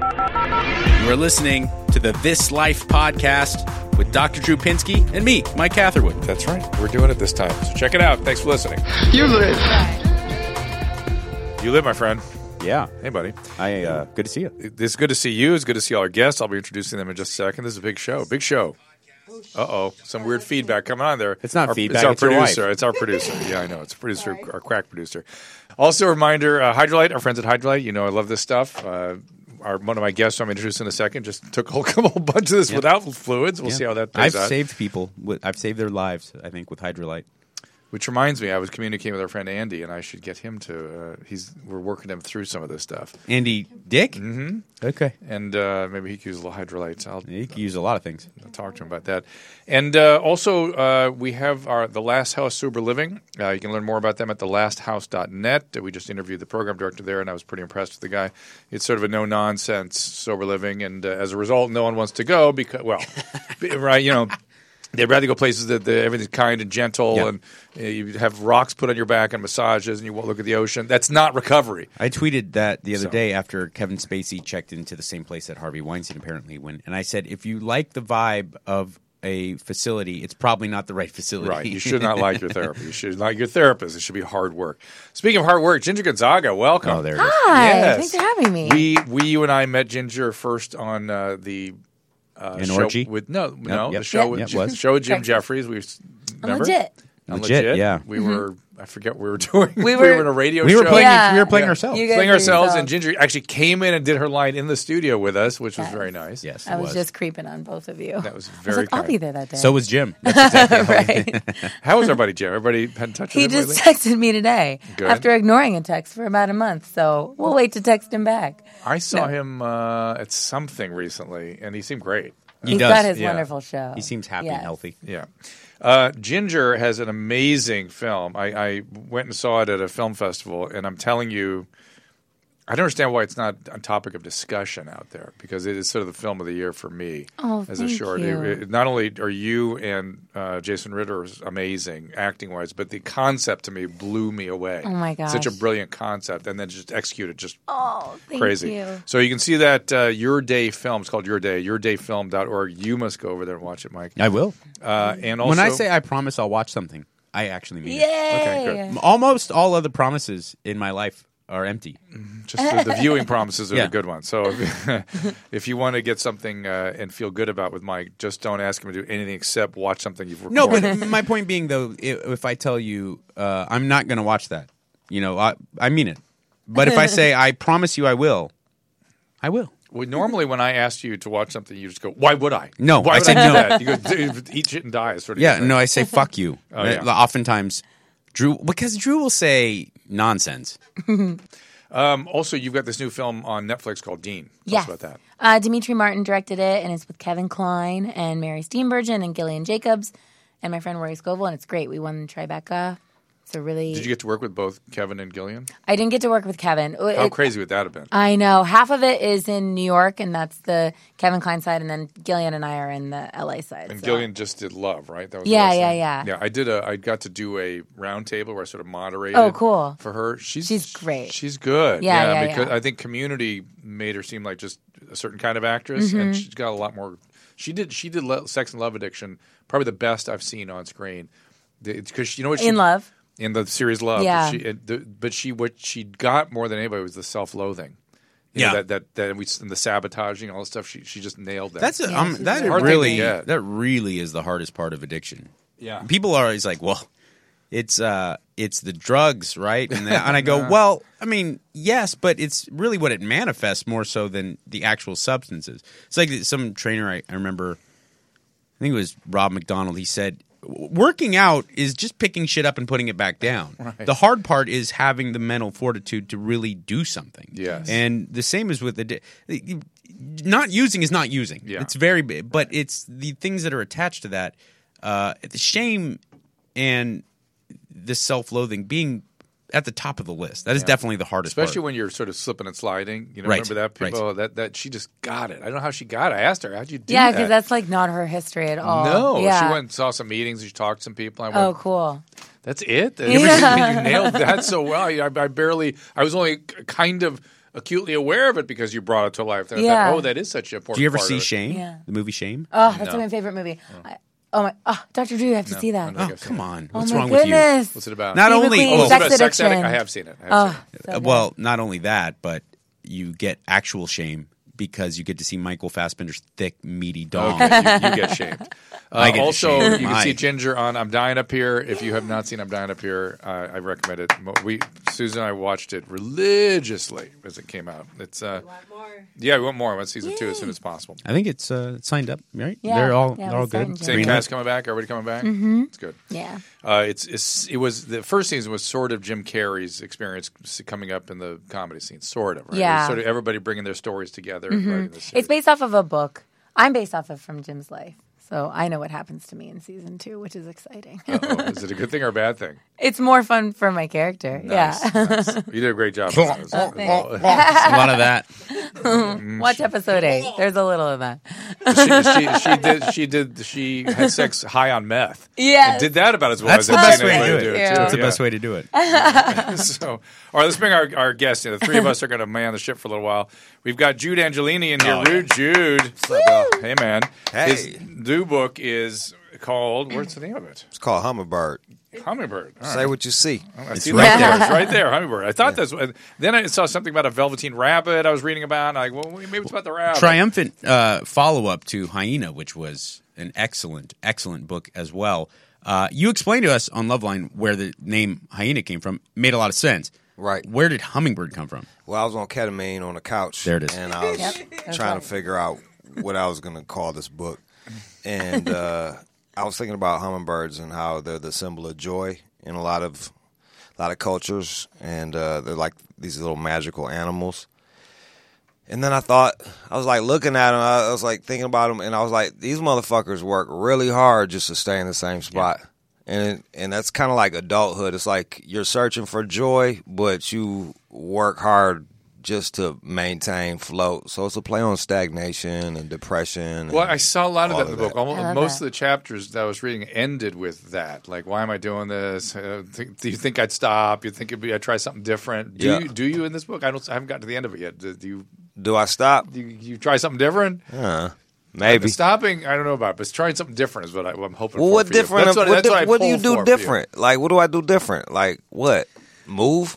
You are listening to the This Life podcast with Dr. Drew Pinsky and me, Mike Catherwood. That's right. We're doing it this time. So check it out. Thanks for listening. You live. You live, my friend. Yeah. Hey, buddy. Good to see you. It's good to see you. It's good to see all our guests. I'll be introducing them in just a second. This is a big show. Big show. Uh-oh. Some weird feedback coming on there. It's not feedback. It's our it's your producer. wife. It's our producer. Yeah, I know. It's a producer, our crack producer. Also, a reminder, Hydrolite, our friends at Hydrolite, you know I love this stuff. One of my guests who I'm introducing in a second just took a whole bunch of this without fluids. We'll see how that plays out. I've saved people. I've saved their lives, I think, with Hydrolite. Which reminds me, I was communicating with our friend Andy, and I should get him to. We're working him through some of this stuff. Andy Dick? Mm-hmm. Okay. And maybe he could use a little hydrolytes. He could use a lot of things. I'll talk to him about that. And also, we have The Last House Sober Living. You can learn more about them at thelasthouse.net. We just interviewed the program director there, and I was pretty impressed with the guy. It's sort of a no-nonsense sober living, and as a result, no one wants to go because, well, right, you know. They'd rather go places that everything's kind and gentle, and you have rocks put on your back and massages, and you won't look at the ocean. That's not recovery. I tweeted that the other day after Kevin Spacey checked into the same place that Harvey Weinstein apparently went, and I said, if you like the vibe of a facility, it's probably not the right facility. Right. You should not like your therapist. You should like your therapist. It should be hard work. Speaking of hard work, Ginger Gonzaga, welcome. Oh, there it is. Hi. Yes. Thanks for having me. You and I met Ginger first on the An show orgy? with the Yep. show Yep. with was. show with Jim Correct. Jeffries. I'm legit. Legit, yeah. We were. I forget what we were doing. We were were in a radio We show. were playing. Yeah. We were playing Yeah. ourselves. You guys playing were ourselves, yourself. and Ginger actually came in and did her line in the studio with us, which was Yes. very nice. Yes, I it was just creeping on both of you. That was I was very like, I'll kind. be there that day. So was Jim. That's exactly right. How was our buddy Jim? Everybody had in touch He with him just lately? texted me today Good. after ignoring a text for about a month. So we'll wait to text him back. I saw him at something recently, and he seemed great. He's does. got his Yeah. wonderful show. He seems happy Yes. and healthy. Yeah. Ginger has an amazing film. I went and saw it at a film festival, and I'm telling you, I don't understand why it's not a topic of discussion out there, because it is sort of the film of the year for me Oh, as a thank short. you. Not only are you and Jason Ritter amazing acting-wise, but the concept to me blew me away. Oh, my Such a gosh. brilliant concept, and then just executed just Oh, thank crazy. you. So you can see that Your Day film. It's called Your Day, yourdayfilm.org. You must go over there and watch it, Mike. I will. And also, When I say I promise I'll watch something, I actually mean it. Yay. Okay, good. Almost all other promises in my life are empty. just the viewing promises are Yeah. the good ones. So if you want to get something and feel good about with Mike, just don't ask him to do anything except watch something you've recorded. No, but my point being, though, if I tell you I'm not going to watch that, I mean it. But if I say I promise you I will, I will. Well, normally when I ask you to watch something, you just go, "Why would I?" No, Why I would said do no. that? You go, "Eat shit and die." Sort of. Yeah, no, I say fuck you. yeah. Oftentimes, because Drew will say nonsense. Also, you've got this new film on Netflix called Dean. Tell us Yes. about that. Dimitri Martin directed it, and it's with Kevin Kline and Mary Steenburgen and Gillian Jacobs and my friend Rory Scovel, and it's great. We won Tribeca. So really, Did you get to work with both Kevin and Gillian? I didn't get to work with Kevin. How crazy would that have been? I know. Half of it is in New York, and that's the Kevin Kline side, and then Gillian and I are in the LA side. And so. Gillian just did Love, right? That was Yeah, the last yeah, thing. yeah. Yeah, I got to do a round table where I sort of moderated. Oh, cool. For her, she's great. She's good. Yeah, because yeah. I think Community made her seem like just a certain kind of actress, and she's got a lot more. She did Sex and Love Addiction, probably the best I've seen on screen. Because you know what she In Love. in the series Love. Yeah. But what she got more than anybody was the self-loathing. You know, that we and the sabotaging, all the stuff. She just nailed that. That's she's that very hard really thing to get. that really is the hardest part of addiction. Yeah. People are always like, well, it's the drugs, right? And I go, well, I mean, yes, but it's really what it manifests more so than the actual substances. It's like some trainer I remember, I think it was Rob McDonald. He said, working out is just picking shit up and putting it back down. Right. The hard part is having the mental fortitude to really do something. Yes. And the same is with not using is not using. Yeah. It's very big, but it's the things that are attached to that. The shame and the self-loathing being at the top of the list. That is definitely the hardest Especially part. when you're sort of slipping and sliding. You know, Right, remember that? People, that she just got it. I don't know how she got it. I asked her, how'd you do Yeah, that? because that's like not her history at all. No. Yeah. She went and saw some meetings. She talked to some people. I went, Oh, cool. that's it? Yeah. You nailed that so well. I was only kind of acutely aware of it because you brought it to life. That, Yeah. that is such an important. Do you ever part see of it. Shame? Yeah. The movie Shame? Oh, that's No. my favorite movie. Dr. Drew, you have to see that. I don't think Oh, I've seen come it. on. Oh What's my wrong goodness. What's it about? Not Steve only McQueen, oh, Is it about sex sex addict? addiction. I have seen it. I have seen it. So good. well, not only that, but you get actual shame because you get to see Michael Fassbender's thick, meaty dong. Okay, you get shamed. I get Also, shamed. you can My. see Ginger on I'm Dying Up Here. If you have not seen I'm Dying Up Here, I recommend it. Susan and I watched it religiously as it came out. It's yeah, we want more. We want season 2 as soon as possible. I think it's signed up, right? Yeah. They're all Yeah, they're all we signed good. it. Same Green cast light. coming back. Everybody coming back. Mm-hmm. It's good. Yeah. It was the first season was sort of Jim Carrey's experience coming up in the comedy scene, sort of. Right? Yeah. It was sort of everybody bringing their stories together. And writing this It's based off of a book. I'm based off of From Jim's Life. So I know what happens to me in season 2, which is exciting. Is it a good thing or a bad thing? It's more fun for my character. Nice, Yeah. nice. You did a great job. thanks. A lot of that. Watch episode 8. There's a little of that. She had sex high on meth. Yes. And did that about as well That's as the I've best seen way to anybody do it. Yeah. too. That's the Yeah. best way to do it. So, all right, let's bring our guests in. The three of us are going to man the ship for a little while. We've got Jude Angelini in here. Oh, yeah. Rude Jude. What's up, y'all? Hey, man. Hey. His new book is called, what's the name of it? It's called Hummingbird. Hummingbird. All Say right. what you see. I It's see right that there. It's right there, Hummingbird. I thought that's what. Then I saw something about a Velveteen Rabbit I was reading about. And I'm like, well, maybe it's about the rabbit. Triumphant follow up to Hyena, which was an excellent book as well. You explained to us on Loveline where the name Hyena came from. Made a lot of sense. Right. Where did Hummingbird come from? Well, I was on ketamine on the couch. There it is. And I was that's trying right. to figure out what I was going to call this book. And I was thinking about hummingbirds and how they're the symbol of joy in a lot of cultures. And they're like these little magical animals. And then I was like looking at them, I was like thinking about them, and I was like, these motherfuckers work really hard just to stay in the same spot. And that's kind of like adulthood. It's like you're searching for joy, but you work hard just to maintain float. So it's a play on stagnation and depression. Well, I saw a lot of all that in the book. I love Most that. of the chapters that I was reading ended with that. Like, why am I doing this? Do you think I'd stop? You think I'd try something different? Yeah. Do you in this book? I haven't gotten to the end of it yet. Do Do I stop? you try something different? Maybe. Stopping, I don't know about it, but trying something different is what I'm hoping Well, for. what for you. different? That's What, I what do you pull do for different? Like, what do I do different? Like, what? Move?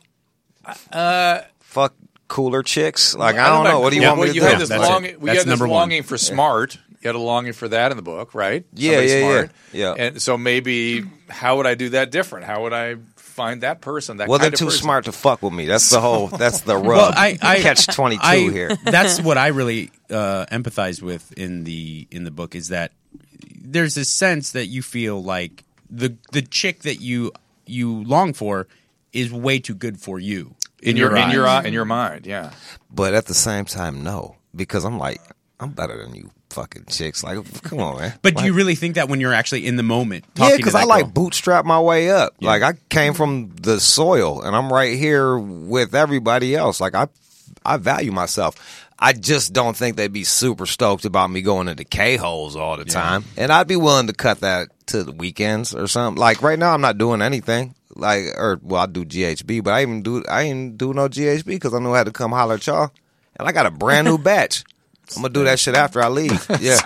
Fuck cooler chicks? Like, I don't know. What do you want me to you do? Had this That's longing, it. we That's had this number one. longing for smart. You had a longing for that in the book, right? Yeah, Somebody yeah, smart. yeah. And so maybe, how would I do that different? How would I find that person? That Well, they're kind of too person? smart to fuck with me. That's the whole. That's the rub. Well, I catch 22 here. That's what I really empathize with in the book is that there's this sense that you feel like the chick that you long for is way too good for you in your mind. Yeah. But at the same time, no, because I'm like, I'm better than you fucking chicks. Like, come on, man. But do you Like- really think that when you're actually in the moment? Yeah, Talking because to I that like girl? bootstrap my way up. Like I came from the soil, and I'm right here with everybody else. Like I value myself. I just don't think they'd be super stoked about me going into K-holes all the time. And I'd be willing to cut that to the weekends or something. Like right now, I'm not doing anything. Like, I do GHB, but I ain't do no GHB because I knew I had to come holler at y'all. And I got a brand new batch. I'm gonna do that shit after I leave. Yeah.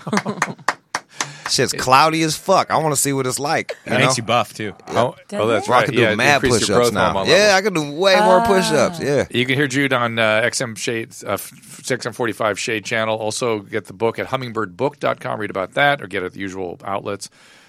Shit's cloudy as fuck. I want to see what it's like. It makes you buff too. Oh, that's Well, I right. can do Yeah, mad increase your push-ups growth now. hormone Yeah, levels. I can do way more push-ups. Yeah. You can hear Jude on XM Shade, 645 Shade channel. Also get the book at hummingbirdbook.com. Read about that or get it at the usual outlets.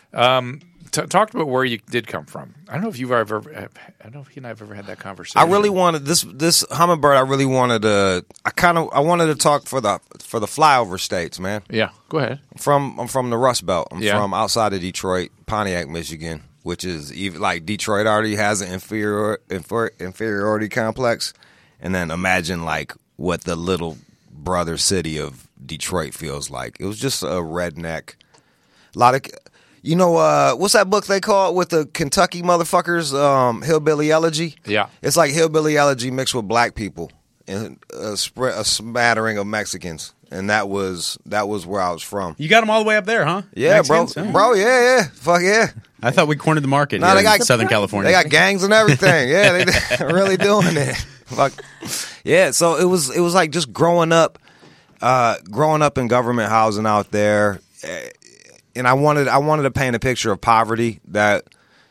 Talk about where you did come from. I don't know if he and I have ever had that conversation. I really wanted this hummingbird. I really wanted to. I wanted to talk for the flyover states, man. Yeah, go ahead. I'm from the Rust Belt. I'm Yeah. from outside of Detroit, Pontiac, Michigan, which is even like Detroit already has an inferiority complex, and then imagine like what the little brother city of Detroit feels like. It was just a redneck. A lot of. You know, what's that book they call it with the Kentucky motherfuckers? Hillbilly Elegy? Yeah. It's like Hillbilly Elegy mixed with black people and a smattering of Mexicans. And that was where I was from. You got them all the way up there, huh? Yeah, Mexicans? bro. Huh? Bro, yeah. Fuck yeah. I thought we cornered the market No, here they in got Southern California. They got gangs and everything. Yeah, they're really doing it. Like, yeah. So it was like just growing up in government housing out there, and I wanted to paint a picture of poverty that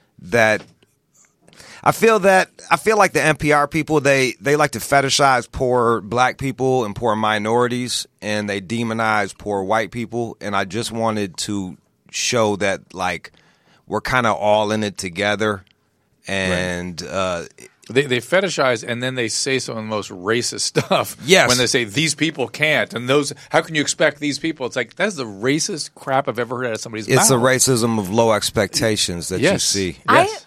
I feel like the NPR people they like to fetishize poor black people and poor minorities, and they demonize poor white people, and I just wanted to show that like we're kind of all in it together, and They fetishize and then they say some of the most racist stuff. Yes. When they say these people can't and those, how can you expect these people? It's like that's the racist crap I've ever heard out of somebody's mouth. it's the racism of low expectations that you Yes. see. Yes.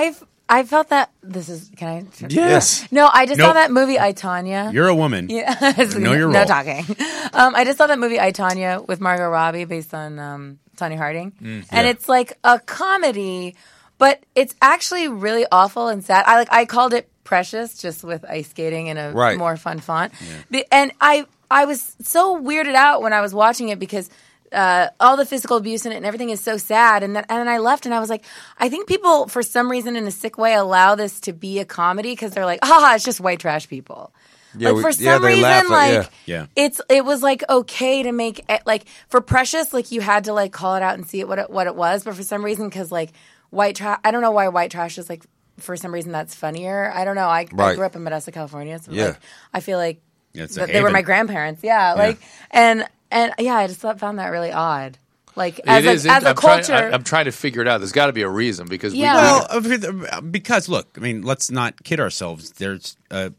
I felt that. This is. Can I? Yes. No, I just saw Nope. that movie I, Tonya. You're a woman. Yeah. Know your No role. talking. I just saw that movie I, Tonya with Margot Robbie based on Tonya Harding, and it's like a comedy, but it's actually really awful and sad. I called it Precious, just with ice skating in a Right. more fun font, and I was so weirded out when I was watching it because. All the physical abuse in it and everything is so sad. And then I left and I was like, I think people, for some reason, in a sick way, allow this to be a comedy because they're like, it's just white trash people. Yeah, Like for yeah, some they laugh reason, at- like yeah. it was like okay to make it, like for Precious, like you had to like call it out and see what it was. But for some reason, because like white trash, I don't know why white trash is like for some reason that's funnier. I don't know. I Right. grew up in Modesto, California, so Yeah. like I feel like It's a that they were haven. my grandparents. Yeah, like and yeah, I just found that really odd. Like It as is. a culture, I'm trying to figure it out. There's got to be a reason because Yeah. Well, because look, I mean, let's not kid ourselves. There's a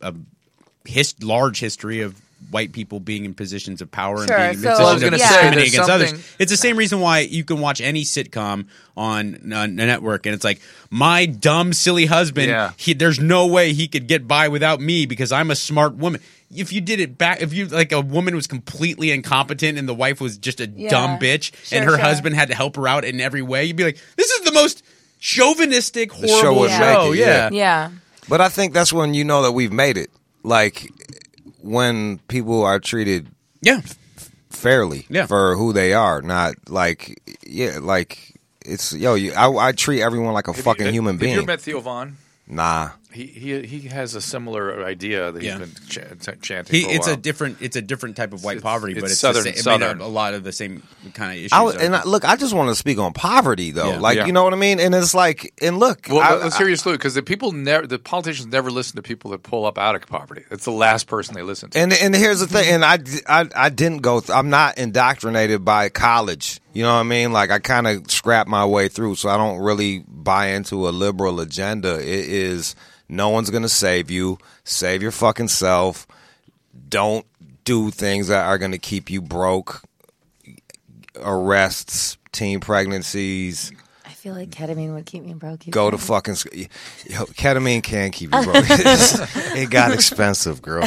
large history of white people being in positions of power Sure, and being in so- positions Well, I was of gonna say, discriminating there's against others. something- It's the same reason why you can watch any sitcom on a network, and it's like my dumb, silly husband. Yeah. There's no way he could get by without me because I'm a smart woman. If you did it back, if you like a woman was completely incompetent and the wife was just a dumb bitch, Sure, and her sure. husband had to help her out in every way, you'd be like, "This is the most chauvinistic, show horrible would show." make it, Yeah. yeah. But I think that's when you know that we've made it. Like when people are treated Yeah. fairly Yeah. for who they are, not like like it's I treat everyone like a fucking human Have you being. ever met Theo Vaughn? Nah. He has a similar idea that Yeah. he's been chanting. For a It's while. a different type of white poverty, but it's it's southern- the same, southern. a lot of the same kind of issues. Look, I just want to speak on poverty though. Yeah. Like, Yeah. you know what I mean? And it's like, and look, Well, let's hear your salute because the politicians never listen to people that pull up out of poverty. It's the last person they listen to. And here's the thing, and I didn't go. I'm not indoctrinated by college. You know what I mean? Like I kind of scrapped my way through, so I don't really buy into a liberal agenda. It is no one's gonna save you. Save your fucking self. Don't do things that are gonna keep you broke. Arrests, teen pregnancies. I feel like ketamine would keep me broke. You Go to said. fucking. Ketamine can keep you broke. It got expensive, girl.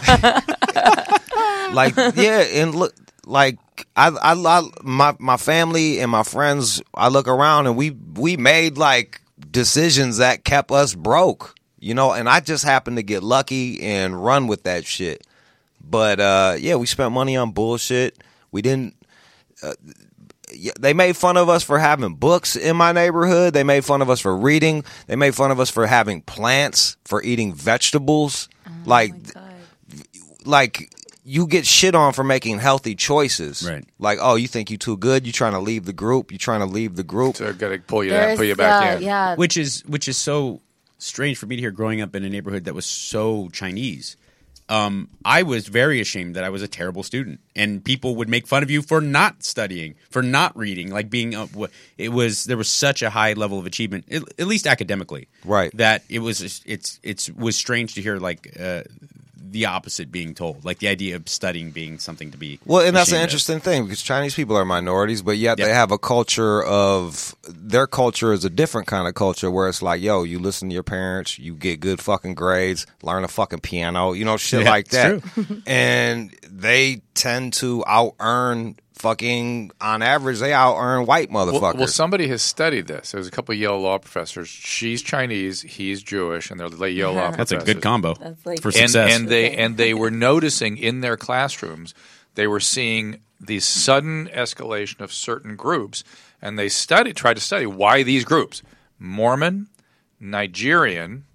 Like, yeah, and look, like my family and my friends. I look around and we made like decisions that kept us broke, you know. And I just happened to get lucky and run with that shit. But yeah, we spent money on bullshit. We didn't. They made fun of us for having books in my neighborhood. They made fun of us for reading. They made fun of us for having plants, for eating vegetables. Oh like, my God. like you get shit on for making healthy choices. Right. Like, oh, you think you too good? You trying to leave the group? You trying to leave the group? So I've got to pull you There's, back in. Yeah. which is so strange for me to hear growing up in a neighborhood that was so Chinese. I was very ashamed that I was a terrible student, and people would make fun of you for not studying, for not reading, like being. There was such a high level of achievement, at least academically, Right. That it was was strange to hear like the opposite being told, like the idea of studying being something to be. Well, and that's an ashamed of. interesting thing because Chinese people are minorities, but yet Yep. they have a culture of their culture is a different kind of culture where it's like, yo, you listen to your parents, you get good fucking grades, learn a fucking piano, you know, shit Yeah, like that. it's And they tend to out earn fucking on average, they out earn white motherfuckers. Well, somebody has studied this. There's a couple of Yale law professors. She's Chinese, he's Jewish, and they're the Yale law That's a professors. good combo That's like- for And- success. And they were noticing in their classrooms, they were seeing the sudden escalation of certain groups, and they tried to study why these groups: Mormon, Nigerian,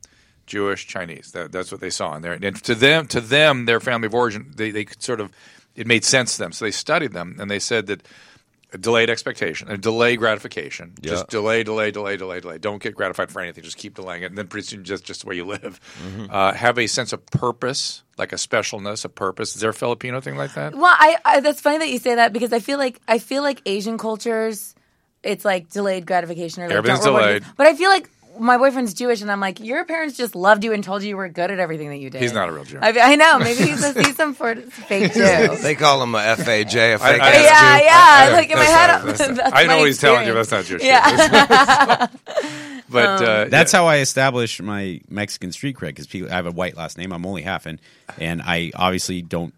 Jewish, Chinese. That's what they saw in there. And to them, their family of origin, they could sort of, it made sense to them. So they studied them, and they said that delayed expectation and delay gratification. Yeah. Just delay. Don't get gratified for anything. Just keep delaying it, and then pretty soon just the way you live. Have a sense of purpose, like a specialness, a purpose. Is there a Filipino thing like that? Well, I that's funny that you say that because I feel like Asian cultures, it's like delayed gratification or like Everything's don't reward you. delayed. But I feel like my boyfriend's Jewish, and I'm like, your parents just loved you and told you you were good at everything that you did. He's not a real Jew. I know. Maybe he's some fake Jew. They call him a FAJ, a fake I- ass Jew. Yeah. Like in my That's head, not- that's I know my what he's telling you, but experience. that's not Jewish. Yeah. But That's how I establish my Mexican street cred because I have a white last name. I'm only half, and I obviously don't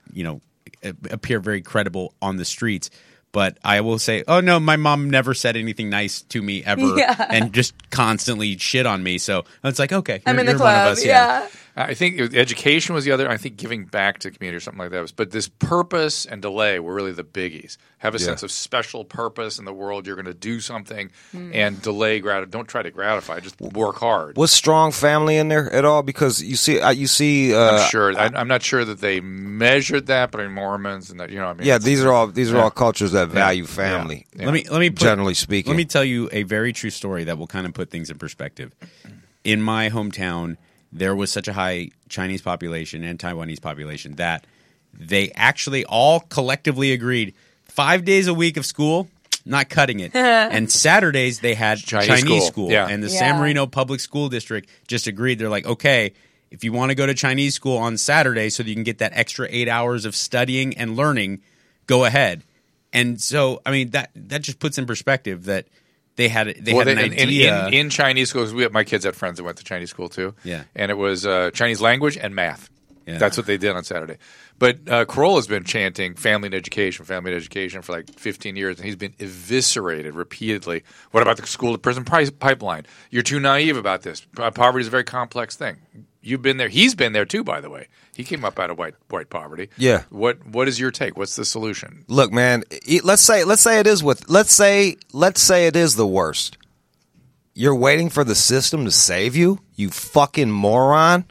appear very credible on the streets. But I will say, oh no, my mom never said anything nice to me ever, and just constantly shit on me. So it's like, okay, I'm in the you're one of club. us, Yeah. I think education was the other. I think giving back to the community or something like that was. But this purpose and delay were really the biggies. Have a sense of special purpose in the world. You're going to do something and delay Don't try to gratify. Just work hard. Was strong family in there at all? Because you see. I'm sure. I'm not sure that they measured that, but in Mormons and that, I mean. Yeah, these are all cultures that value family. Yeah. Let me generally speaking. Let me tell you a very true story that will kind of put things in perspective. In my hometown, there was such a high Chinese population and Taiwanese population that they actually all collectively agreed 5 days a week of school, not cutting it. And Saturdays they had Chinese school. Yeah. And the San Marino Public School District just agreed. They're like, okay, if you want to go to Chinese school on Saturday so that you can get that extra 8 hours of studying and learning, go ahead. And so, I mean, that just puts in perspective that they had an idea. In Chinese schools, my kids had friends that went to Chinese school too. Yeah. And it was Chinese language and math. Yeah. That's what they did on Saturday. But Corolla's been chanting family and education for like 15 years, and he's been eviscerated repeatedly. What about the school to prison pipeline? You're too naive about this. Poverty is a very complex thing. You've been there. He's been there too, by the way. He came up out of white poverty. Yeah. What is your take? What's the solution? Look, man. Let's say it is let's say it is the worst. You're waiting for the system to save you, you fucking moron.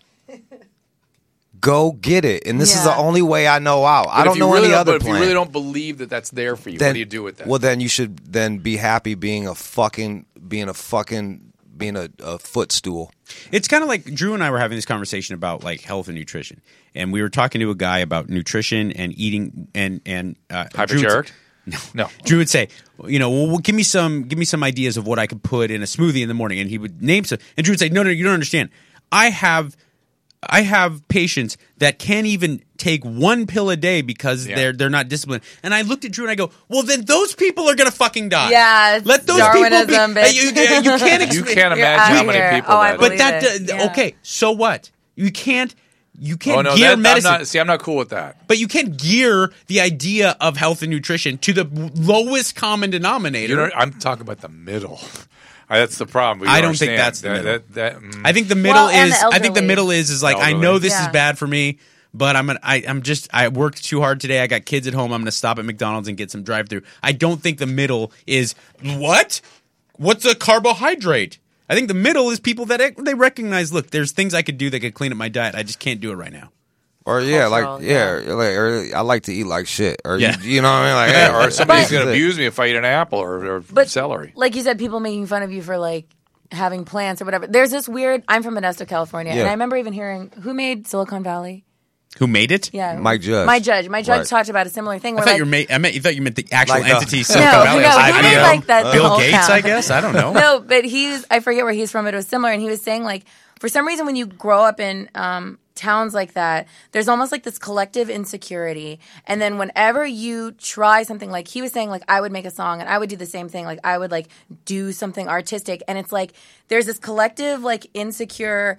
Go get it. And this is the only way I know out. I don't know any other plan. But if you really don't believe that that's there for you, what do you do with that? Well, then you should then be happy being a footstool. It's kind of like Drew and I were having this conversation about like health and nutrition, and we were talking to a guy about nutrition and eating and hypergeric. No. Drew would say, well, give me some ideas of what I could put in a smoothie in the morning, and he would name some. And Drew would say, no, you don't understand. I have patients that can't even take one pill a day because they're not disciplined. And I looked at Drew and I go, well, then those people are gonna fucking die. Yeah, let those Darwinism, people be. You can't. You can't imagine how many people. But okay. So what? You can't gear medicine. I'm not cool with that. But you can't gear the idea of health and nutrition to the lowest common denominator. I'm talking about the middle. That's the problem. I don't think that's the middle. I think the middle is like, I know this is bad for me, but I worked too hard today. I got kids at home. I'm going to stop at McDonald's and get some drive-thru. I don't think the middle is what? What's a carbohydrate? I think the middle is people that they recognize, look, there's things I could do that could clean up my diet. I just can't do it right now. Or or I like to eat like shit. Or you know what I mean? Like, or somebody's going to abuse me if I eat an apple or celery. Like you said, people making fun of you for like having plants or whatever. There's this weird. I'm from Modesto, California, and I remember even hearing who made Silicon Valley. Who made it? Yeah, Mike Judge. My judge talked about a similar thing. I thought you meant the actual entity Silicon Valley. IBM, like that Bill Gates, I guess. I don't know. No, but I forget where he's from. It was similar, and he was saying like for some reason when you grow up in towns like that, there's almost like this collective insecurity, and then whenever you try something, like he was saying, like I would make a song and I would do the same thing, like I would like do something artistic, and it's like there's this collective like insecure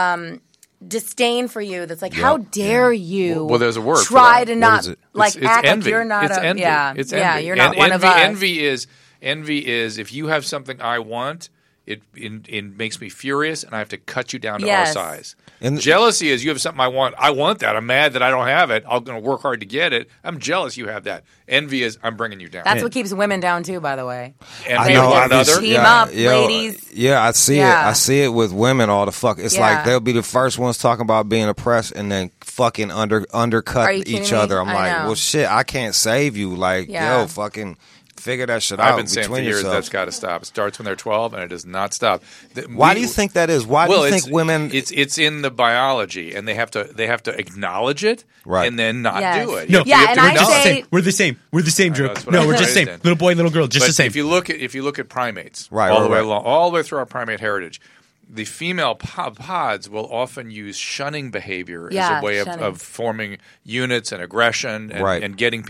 disdain for you that's like, how dare you? Well, there's a word try for that. to not like it's act envy. like you're not it's envy. Yeah, it's yeah, envy. you're not one of us. Envy is if you have something I want, it makes me furious, and I have to cut you down to Yes. our size. And- Jealousy is you have something I want. I want that. I'm mad that I don't have it. I'm going to work hard to get it. I'm jealous you have that. Envy is I'm bringing you down. That's what keeps women down too, by the way. and I we know. one I just- another. Team up, ladies. Yeah, I see it. Yeah. I see it with women all the fuck. It's Yeah. like they'll be the first ones talking about being oppressed and then fucking undercut Are you kidding each me? other. I'm I like, know. well, shit, I can't save you. Like, Yeah. yo, fucking figure that shit out I've been saying for between years yourselves. that's got to stop. It starts when they're 12, and it does not stop. Why do you think that is? Why do you think women? It's in the biology, and they have to acknowledge it, Right. and then not Yes. do it. No. You Yeah, have to and I acknowledge say- it. We're the same. We're the same, Drew. that's what No, I we're was just the same. raised in. Little boy, little girl, just But the same. If you look at primates, Right, all right, the way right. along, all the way through our primate heritage, the female pods will often use shunning behavior as Yeah, a way shunning. of forming units and aggression and, Right. and getting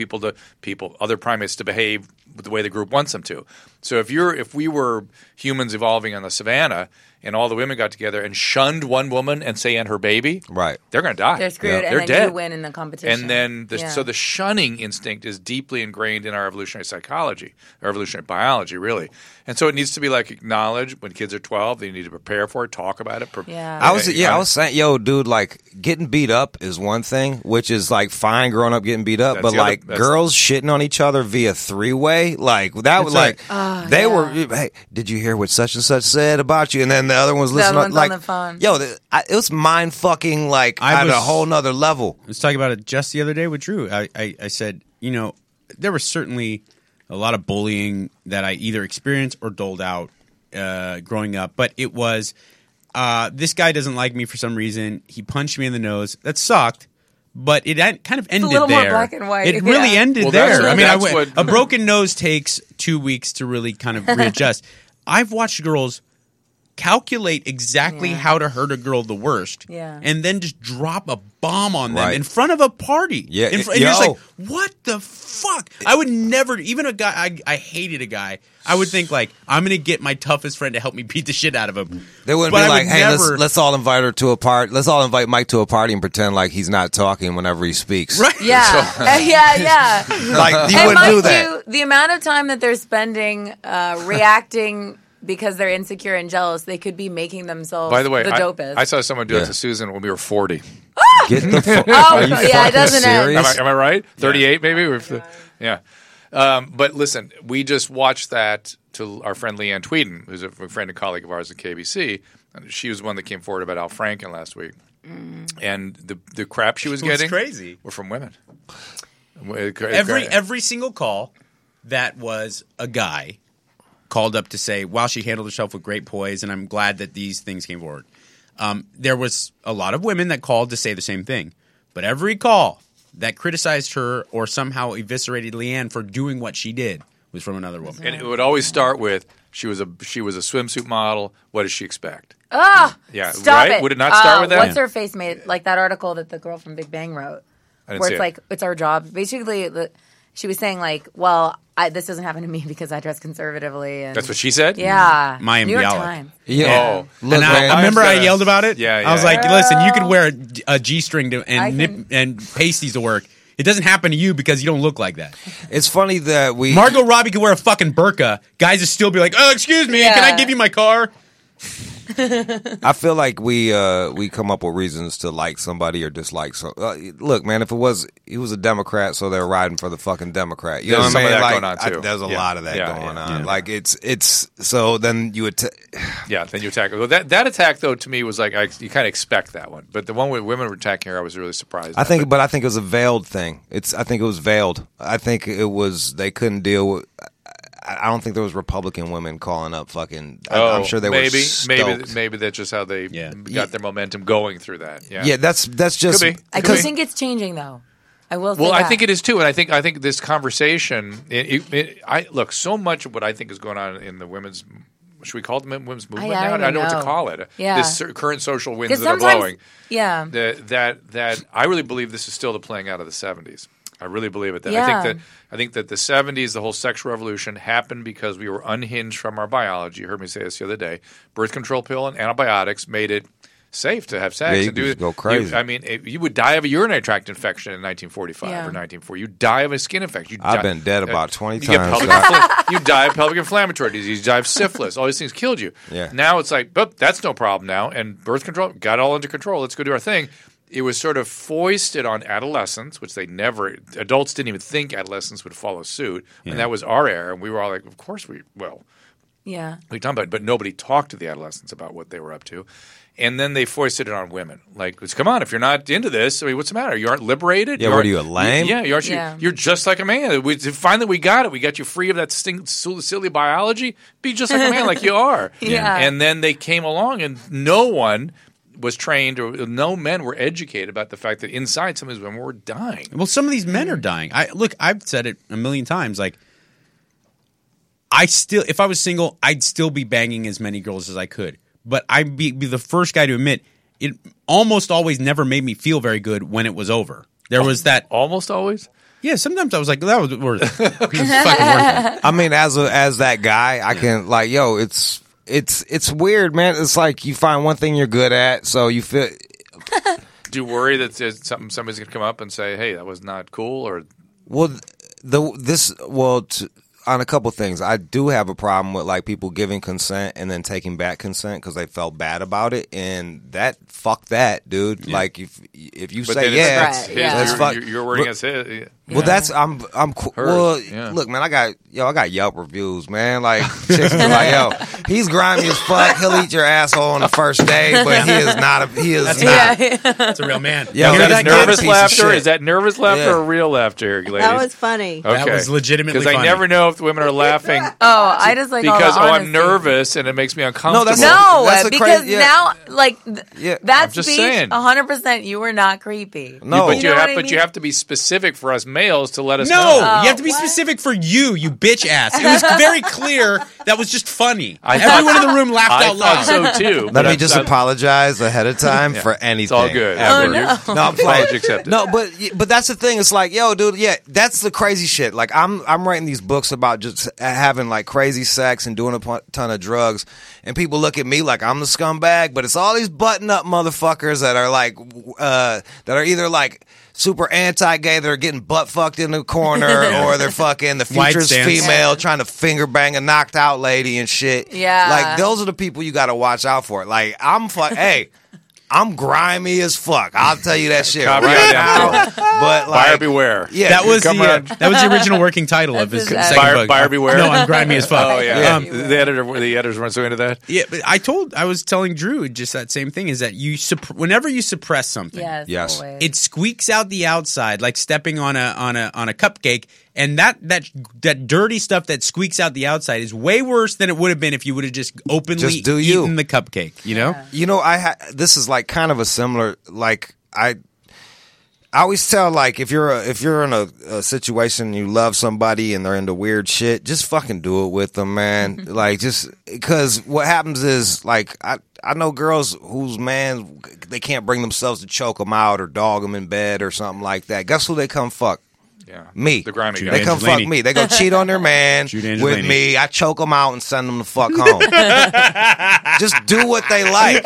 other primates to behave the way the group wants them to. So if we were humans evolving on the savannah and all the women got together and shunned one woman and her baby, Right. they're going to die. They're screwed, They're and then dead. you win in the competition. And then, Yeah. so the shunning instinct is deeply ingrained in our evolutionary psychology, our evolutionary biology, really. And so it needs to be like acknowledged when kids are 12. They need to prepare for it, talk about it. Yeah. I was saying, yo, dude, like getting beat up is one thing, which is like fine growing up getting beat up, That's but the other- like that's- girls shitting on each other via three-way, like that was like they were. Hey, did you hear what such and such said about you? And then the other one's listening. other one's like, on the phone. yo, it was mind fucking like I at a was- whole nother level. I was talking about it just the other day with Drew. I said, there was certainly a lot of bullying that I either experienced or doled out growing up, but it was this guy doesn't like me for some reason. He punched me in the nose. That sucked, but it kind of ended little more there. black and white, It really yeah. ended Well, that's there. what- I mean, that's what- a broken nose takes 2 weeks to really kind of readjust. I've watched girls calculate exactly Yeah. how to hurt a girl the worst, Yeah. and then just drop a bomb on them Right. in front of a party. Yeah, and you're just yo. like, what the fuck? I would never, even a guy, I hated a guy. I would think like, I'm going to get my toughest friend to help me beat the shit out of him. They wouldn't But be I like, would hey, never- let's all invite her to a party. Let's all invite Mike to a party and pretend like he's not talking whenever he speaks. Right. Yeah. yeah. Like you And wouldn't do mind that. you, the amount of time that they're spending reacting because they're insecure and jealous, they could be making themselves By the way, dopest. I saw someone do it Yeah. to Susan when we were 40. Get the fuck. Oh, Are you yeah, it fucking doesn't end. serious? Am I right? 38 maybe? Yeah. But listen, we just watched that to our friend Leanne Tweeden, who's a friend and colleague of ours at KBC. And she was the one that came forward about Al Franken last week. And the crap she was It was getting crazy. were from women. Every single call that was a guy called up to say, wow, she handled herself with great poise, and I'm glad that these things came forward. There was a lot of women that called to say the same thing. But every call that criticized her or somehow eviscerated Leanne for doing what she did was from another woman. And it would always start with she was a swimsuit model. What does she expect? Ah, Yeah, stop right? it. Would it not start with that? What's her face made? Like that article that the girl from Big Bang wrote, I didn't where see it's it. like it's our job. Basically, she was saying like, well, this doesn't happen to me because I dress conservatively. And That's what she said? Yeah, Mayim New York Bialik. Times. Yeah. Oh. Look, And man, I remember I gonna- yelled about it. Yeah, I was yeah. like, listen, you could wear a G-string I and nip can- and pasties to work. It doesn't happen to you because you don't look like that. it's funny that we. Margot Robbie could wear a fucking burqa. Guys would still be like, oh, excuse me, can I Yeah. give you my car? I feel like we come up with reasons to like somebody or dislike. So look, man, if he was a Democrat, so they're riding for the fucking Democrat. You There's know what some I of mean? that Like, going on, too. there's a Yeah. lot of that Yeah, going yeah, on. yeah. Like it's so then you would. Yeah, then you attack. Well, that attack though to me was like you kind of expect that one, but the one with women were attacking her, I was really surprised. I think it was a veiled thing. I think it was veiled. I think it was they couldn't deal with. I don't think there was Republican women calling up fucking. I'm sure they were stoked. maybe that's just how they Yeah. got their momentum going through that. Yeah, Yeah, that's just Could be. I do think it's changing though. I will say Well, I that. think it is too, and I think this conversation. I look so much of what I think is going on in the women's. Should we call them women's movement I now? don't I don't know what to know. call it. Yeah. This current social winds 'Cause that are sometimes- blowing. Yeah. That I really believe this is still the playing out of the 70s. I really believe it. Yeah. I think that the 70s, the whole sexual revolution happened because we were unhinged from our biology. You heard me say this the other day. Birth control pill and antibiotics made it safe to have sex Yeah, you and do could it. go crazy. You would die of a urinary tract infection in 1945 Yeah. or 1940. You die of a skin infection. I've been dead about 20 you get times. you die of pelvic inflammatory disease. You die of syphilis. All these things killed you. Yeah. Now it's like, but that's no problem now. And birth control got all under control. Let's go do our thing. It was sort of foisted on adolescents, which adults didn't even think adolescents would follow suit. And that was our era. And we were all like, of course we will. Yeah. We talked about it, but nobody talked to the adolescents about what they were up to. And then they foisted it on women. Like, come on, if you're not into this, I mean, what's the matter? You aren't liberated? Yeah, what are you, a lame? You're just like a man. Finally, we got it. We got you free of that silly biology. Be just like a man, like you are. Yeah. And then they came along, and no one was trained, or no men were educated about the fact that inside some of these women were dying. Well, some of these men are dying. I've said it a million times. Like, if I was single, I'd still be banging as many girls as I could. But I'd be the first guy to admit it almost always never made me feel very good when it was over. There was that. Almost always? Yeah, sometimes I was like, that was worth it. It was fucking worth it. I mean, as that guy, I can like, yo, it's weird, man. It's like you find one thing you're good at, so you feel. Do you worry that there's somebody's going to come up and say, hey, that was not cool? Or on a couple things, I do have a problem with like people giving consent and then taking back consent because they felt bad about it, and fuck that, dude. Yeah. Like if you but say that's his, that's fuck. You're wording as his. Well, that's I'm cool. Well, look, man, I got Yelp reviews, man. Like chicks be like, yo, he's grimy as fuck. He'll eat your asshole on the first day, but he is not. That's a real man. Yo, is that nervous laughter? Shit. Is that nervous laughter or real laughter, ladies? That was funny. Okay. That was legitimately funny. Because I never know if the women are laughing. I just like because all the I'm honesty. nervous and it makes me uncomfortable. that's because now, like, I'm that just speech, saying. 100%, you were not creepy. No, but You know what I mean? you have to be specific for us males to let us No, know. you have to be specific for you bitch ass. It was very clear that was just funny. Everyone in the room laughed out loud. I thought so too. Let me just apologize ahead of time for anything. It's all good. Ever. No, I'm playing. Apology accepted. No, but that's the thing. It's like, yo, dude, yeah, that's the crazy shit. Like, I'm writing these books about just having like crazy sex and doing a ton of drugs, and people look at me like I'm the scumbag. But it's all these button up motherfuckers that are like, that are either like super anti-gay, that are getting butt fucked in the corner, or they're fucking the White future's stance. female trying to finger bang a knocked out lady and shit. Yeah. Like, those are the people you got to watch out for. Like, hey, I'm grimy as fuck. I'll tell you that shit Copy right that. now. But like, Buyer beware. yeah, That was Come on. that was the original working title of his That's second his book. Buyer beware. No, I'm grimy as fuck. Oh yeah. Yeah. The editors weren't so into that. Yeah, but I was telling Drew just that same thing, is that whenever you suppress something, Yes. Always. it squeaks out the outside like stepping on a cupcake, and that dirty stuff that squeaks out the outside is way worse than it would have been if you would have just openly Just do you. eaten the cupcake, you know? You know, this is like kind of a similar, like, I always tell, like, if you're in a situation and you love somebody and they're into weird shit, just fucking do it with them, man. Like, just because what happens is, like, I know girls whose man, they can't bring themselves to choke them out or dog them in bed or something like that. Guess who they come fuck? Yeah. Me. The grimy Jude guy. They come Angelini. fuck me. They go cheat on their man Jude with Angelini. me. I choke them out and send them the fuck home. Just do what they like.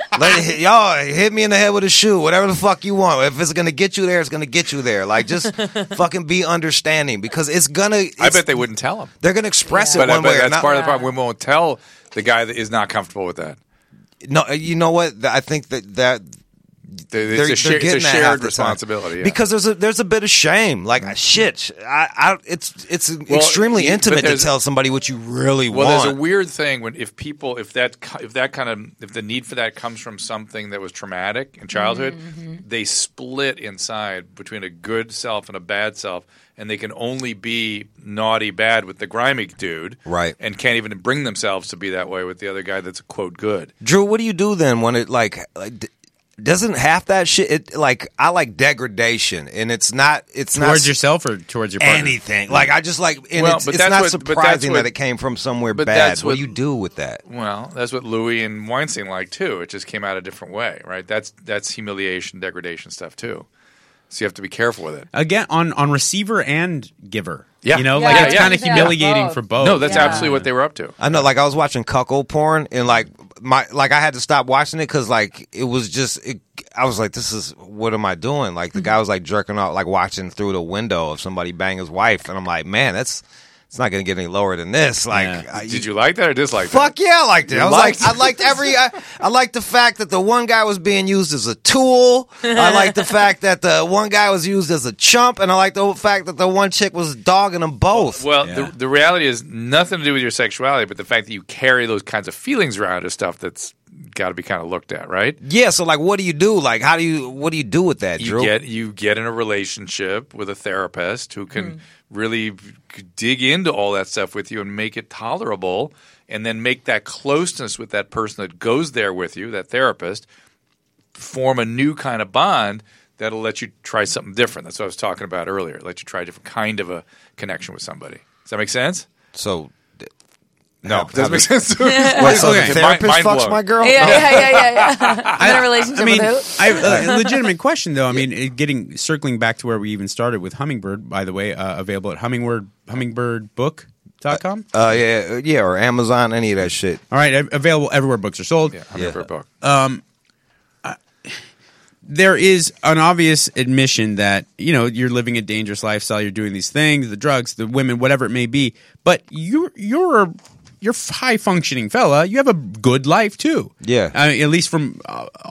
Y'all hit me in the head with a shoe. Whatever the fuck you want. If it's gonna get you there, it's gonna get you there. Like, just fucking be understanding, because I bet they wouldn't tell him. they're gonna express But it one way or that's not. part of the problem. Women won't tell the guy that is not comfortable with that. No, you know what? I think that. It's a getting that half shared the time. responsibility. Yeah. Because there's a bit of shame, like shit. It's extremely intimate to there's- tell somebody what you really Well, want. there's a weird thing when if the need for that comes from something that was traumatic in childhood, they split inside between a good self and a bad self, and they can only be naughty bad with the grimy dude, Right. And can't even bring themselves to be that way with the other guy that's a quote good. Drew, what do you do then when it like doesn't half that shit? It like I like degradation, and it's not Towards yourself or towards your partner? anything. Like I just like, and Well, it's but not that's what- but surprising that's what- that it came from somewhere but bad. that's What what- do you do with that? Well, that's what Louis and Weinstein like too. It just came out a different way, right? That's humiliation, degradation stuff too. So you have to be careful with it. Again, on receiver and giver. Yeah. You know, Yeah, like it's yeah, kind of yeah. humiliating Both. for both. No, that's Yeah. absolutely what they were up to. I know, like I was watching cuckold porn, and like I had to stop watching it because like it was just. I was like, what am I doing? Like the guy was like jerking off, like watching through the window of somebody bang his wife, and I'm like, man, it's not going to get any lower than this. Like, did you like that or dislike that? Fuck yeah, I liked it. You I was liked like, I liked the fact that the one guy was being used as a tool. I liked the fact that the one guy was used as a chump, and I liked the fact that the one chick was dogging them both. Well, the reality is nothing to do with your sexuality, but the fact that you carry those kinds of feelings around is stuff that's got to be kind of looked at, right? Yeah. So, like, what do you do? Like, what do you do with that, Drew? You get in a relationship with a therapist who can really dig into all that stuff with you and make it tolerable, and then make that closeness with that person that goes there with you, that therapist, form a new kind of bond that'll let you try something different. That's what I was talking about earlier. Let you try a different kind of a connection with somebody. Does that make sense? So. No, doesn't make sense. So the therapist fucks my girl? Yeah. I'm in a relationship with who? A legitimate question, though. I mean, circling back to where we even started with Hummingbird, by the way, available at hummingbirdbook.com. Yeah, or Amazon, any of that shit. All right, available everywhere books are sold. Yeah, Hummingbird Book. There is an obvious admission that, you're living a dangerous lifestyle, you're doing these things, the drugs, the women, whatever it may be, but you're a high-functioning fella. You have a good life, too. Yeah. At least from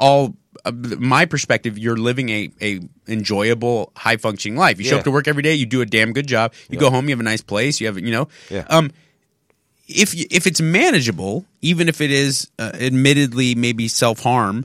my perspective, you're living a enjoyable, high-functioning life. You show up to work every day. You do a damn good job. You go home. You have a nice place. You have, Yeah. If it's manageable, even if it is admittedly maybe self-harm,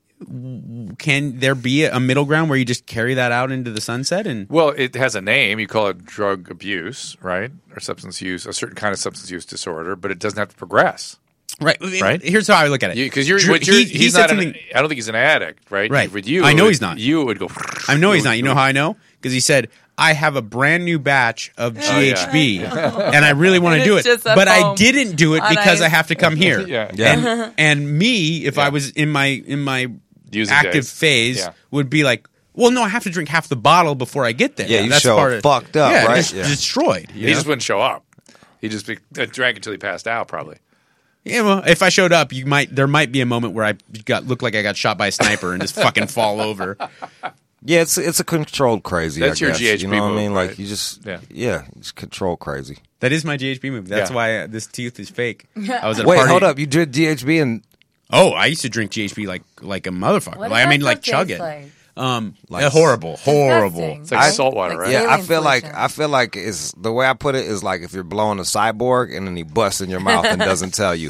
can there be a middle ground where you just carry that out into the sunset? Well, it has a name. You call it drug abuse, right? Or substance use, a certain kind of substance use disorder, but it doesn't have to progress. Right. Here's how I look at it. Because he I don't think he's an addict, right? Right. With you, I know he's not. You would go. I know he's not. You know how I know? Because he said, I have a brand new batch of GHB, and I really want to do it, but I didn't do it because I have to come here. Yeah. And me, if I was in my Using active days. phase, would be like, well, no, I have to drink half the bottle before I get there. Yeah, you That's show part of, fucked up, right? Just destroyed. He just wouldn't show up. He just drank until he passed out, probably. Yeah, well, if I showed up, there might be a moment where I looked like I got shot by a sniper and just fucking fall over. Yeah, it's a controlled crazy. That's I your guess. GHB You know what I mean? move, Like right? you just Yeah. it's control crazy. That is my GHB move. That's why this tooth is fake. I was at a Wait, party. hold up! You did GHB and Oh, I used to drink GHB like a motherfucker. What Like, I does mean, that like taste chug it. like? Horrible. Disgusting. It's like salt water, right? Like I alien feel like it's the way I put it is like if you're blowing a cyborg and then he busts in your mouth and doesn't tell you.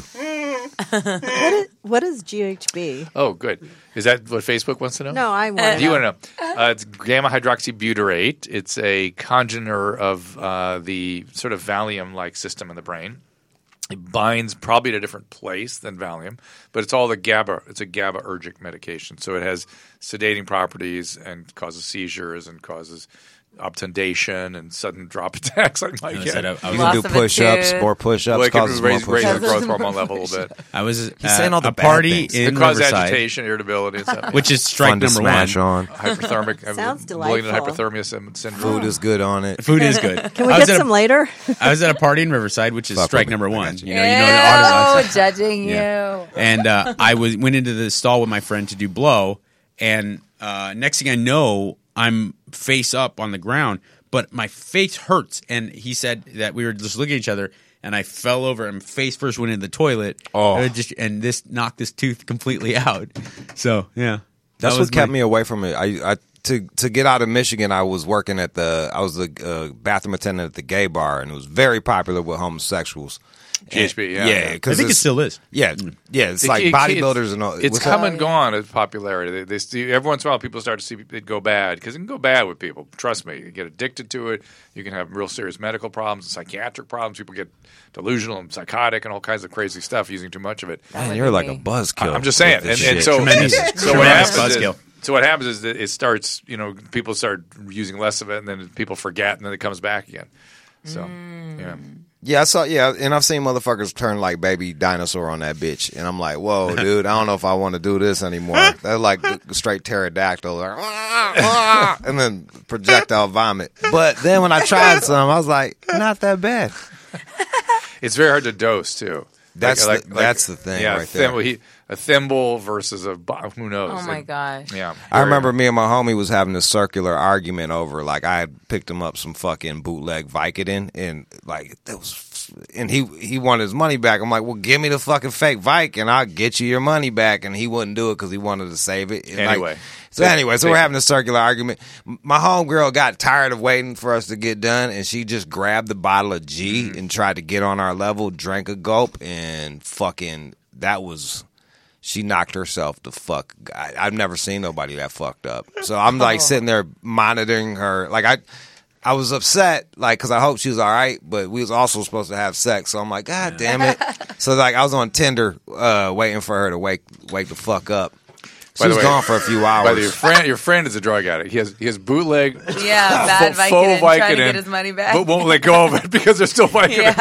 What is GHB? Oh, good. Is that what Facebook wants to know? No, I want Do you want to know? It's gamma hydroxybutyrate. It's a congener of the sort of Valium-like system in the brain. It binds probably at a different place than Valium, but it's all the GABA. It's a GABAergic medication, so it has sedating properties and causes seizures and causes obtundation and sudden drop attacks like Mike had. You Loss can do of a push-ups, tooth. more push-ups, Well, it can causes more raise the push-ups. growth hormone level a little bit. I was saying all the a bad party things. in It causes Riverside, agitation, irritability, and stuff. which is strike Fun to number smash one. on. Hyperthermic. Sounds malignant delightful. hyperthermia syndrome. Food is good on it. Food is good. Can we I was get at some later? I was at a party in Riverside, which is Fuck strike with me. number I one. got you. You know the art of Judging Yeah. you. And I went into the stall with my friend to do blow, and next thing I know, I'm face up on the ground, but my face hurts. And he said that we were just looking at each other, and I fell over and face first went into the toilet. Oh. And this knocked this tooth completely out. So yeah, That's what kept me away from it. I to get out of Michigan, I was working at the bathroom attendant at the gay bar, and it was very popular with homosexuals. GHB, yeah. Yeah, I because think it still is. Yeah, it's like bodybuilders and all. It's what's come that? and gone as popularity. They see, every once in a while, people start to see it go bad because it can go bad with people. Trust me, you get addicted to it. You can have real serious medical problems, and psychiatric problems. People get delusional and psychotic and all kinds of crazy stuff using too much of it. Man, you're like a buzzkill. I'm just saying, with this and shit. so Tremendous what happens buzzkill. is. So what happens is that it starts, people start using less of it, and then people forget, and then it comes back again. So, Yeah, and I've seen motherfuckers turn like baby dinosaur on that bitch, and I'm like, whoa, dude, I don't know if I want to do this anymore. They're like straight pterodactyl, like, and then projectile vomit. But then when I tried some, I was like, not that bad. It's very hard to dose too. That's that's the thing right there. A thimble versus who knows? Oh my gosh. Yeah, I remember me and my homie was having a circular argument over, like, I had picked him up some fucking bootleg Vicodin, and like that was, and he wanted his money back. I'm like, well, give me the fucking fake Vic, and I'll get you your money back. And he wouldn't do it because he wanted to save it. And anyway. So we're having a circular argument. My homegirl got tired of waiting for us to get done, and she just grabbed the bottle of G and tried to get on our level, drank a gulp, and fucking she knocked herself the fuck. I've never seen nobody that fucked up. So I'm like sitting there monitoring her. Like I was upset, like, because I hoped she was all right, but we was also supposed to have sex. So I'm like, God damn it. So like I was on Tinder waiting for her to wake the fuck up. She was gone for a few hours. By the way, your friend is a drug addict. He has bootleg, bad Vicodin, trying to get his money back, but won't let go of it because there's still Vicodin. Yeah.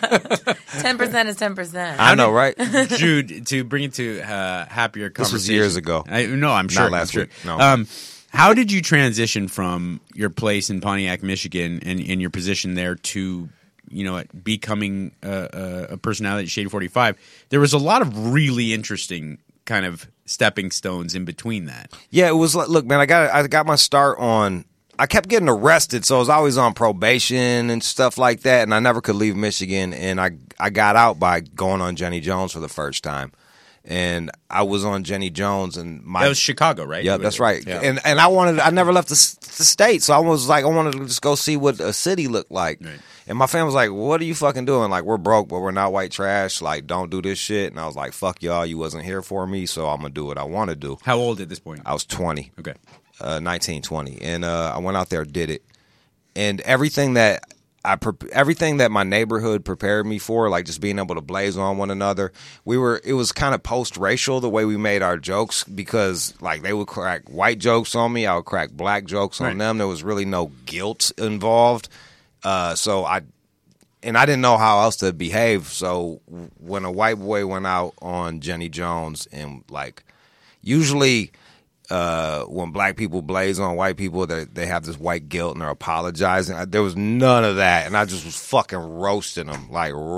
10% is 10%. I know, right? Jude, to bring it to happier conversation. This was years ago. No, I'm sure. Not last week. No. How did you transition from your place in Pontiac, Michigan, and your position there to, becoming a personality at Shade 45? There was a lot of really interesting kind of stepping stones in between that. Yeah, it was like, look, man, I got my start on. I kept getting arrested, so I was always on probation and stuff like that, and I never could leave Michigan. And I got out by going on Jenny Jones for the first time, and I was on Jenny Jones, and that was Chicago, right? Yeah, that's right. Yeah. And I never left the state, so I was like, I wanted to just go see what a city looked like. Right. And my family was like, what are you fucking doing? Like, we're broke, but we're not white trash. Like, don't do this shit. And I was like, fuck y'all. You wasn't here for me, so I'm going to do what I want to do. How old at this point? I was 20. Okay. 19, 20. And I went out there, did it. And everything that my neighborhood prepared me for, like just being able to blaze on one another, it was kind of post-racial the way we made our jokes, because like they would crack white jokes on me, I would crack black jokes on them. There was really no guilt involved. So I didn't know how else to behave. So when a white boy went out on Jenny Jones, and like usually when black people blaze on white people, they have this white guilt and they're apologizing. There was none of that, and I just was fucking roasting them,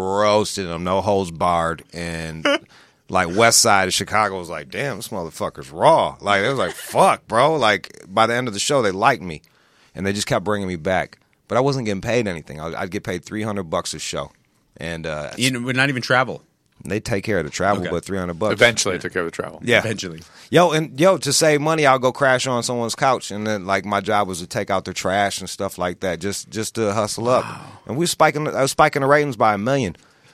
no holds barred. And like West Side of Chicago was like, damn, this motherfucker's raw. Like it was like, fuck, bro. Like by the end of the show, they liked me, and they just kept bringing me back. But I wasn't getting paid anything. I'd get paid $300 a show, and would not even travel. They take care of the travel, but $300. Eventually, I took care of the travel. Yeah, eventually. To save money, I'll go crash on someone's couch, and then like my job was to take out their trash and stuff like that, just to hustle up. And I was spiking the ratings by 1 million.